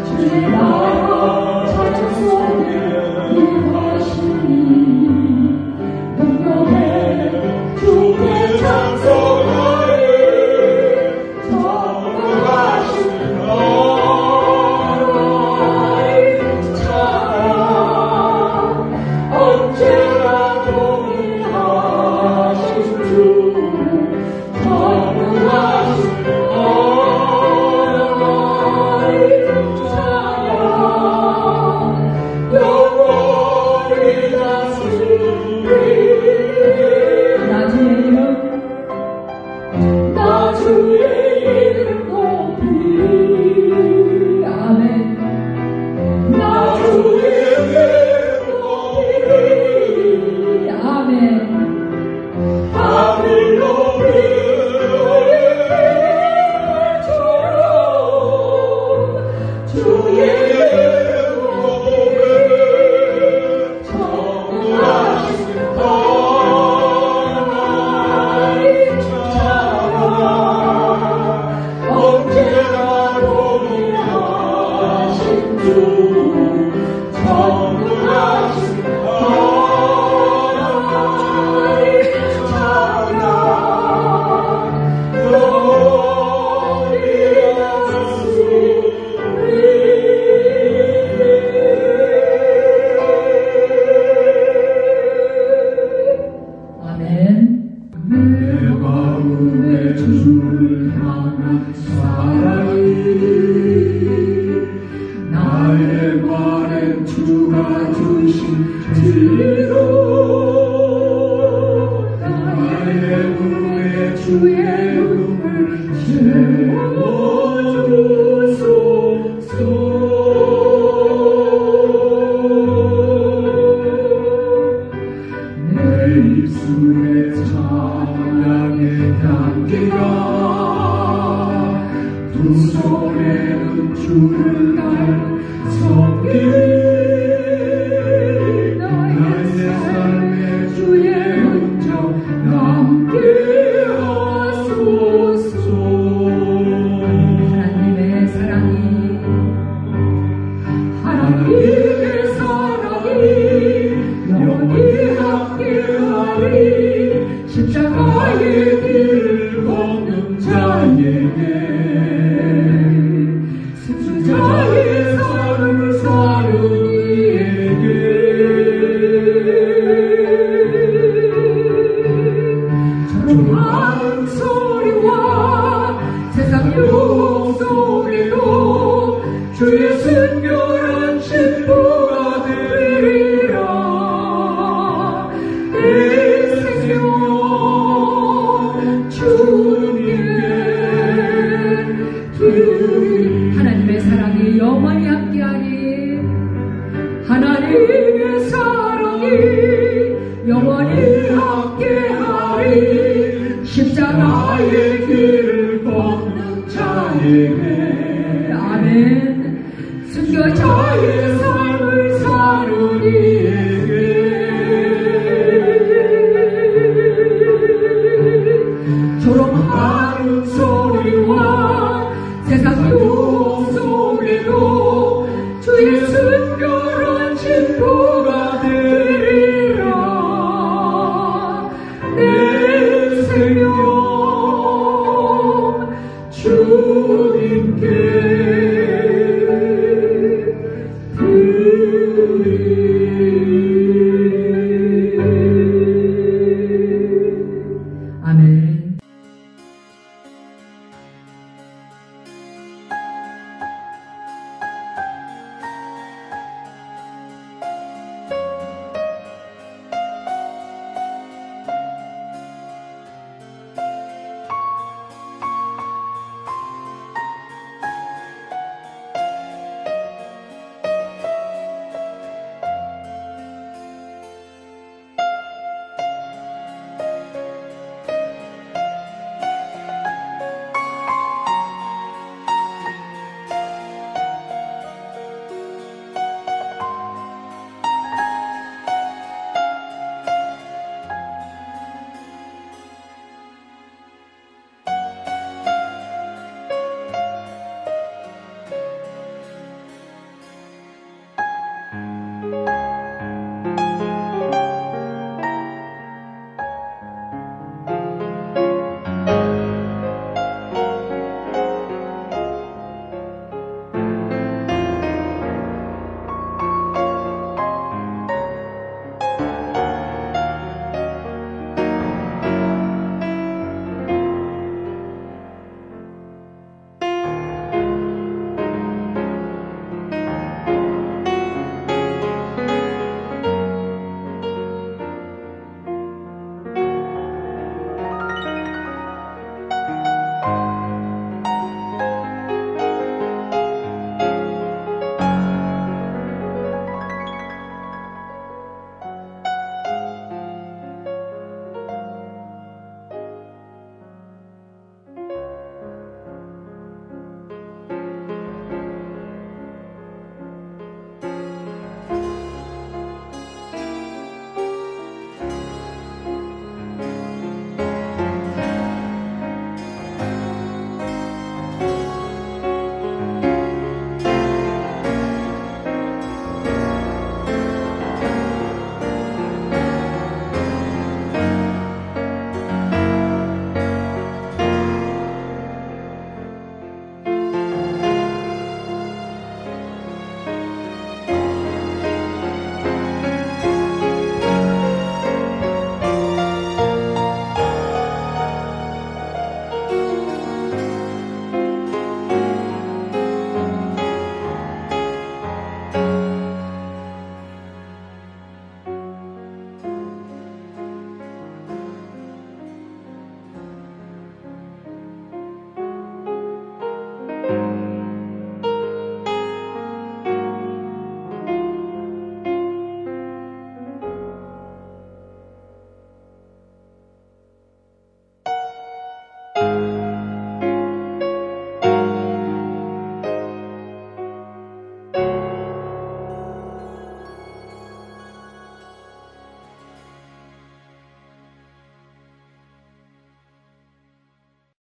아멘. 순교자의 삶을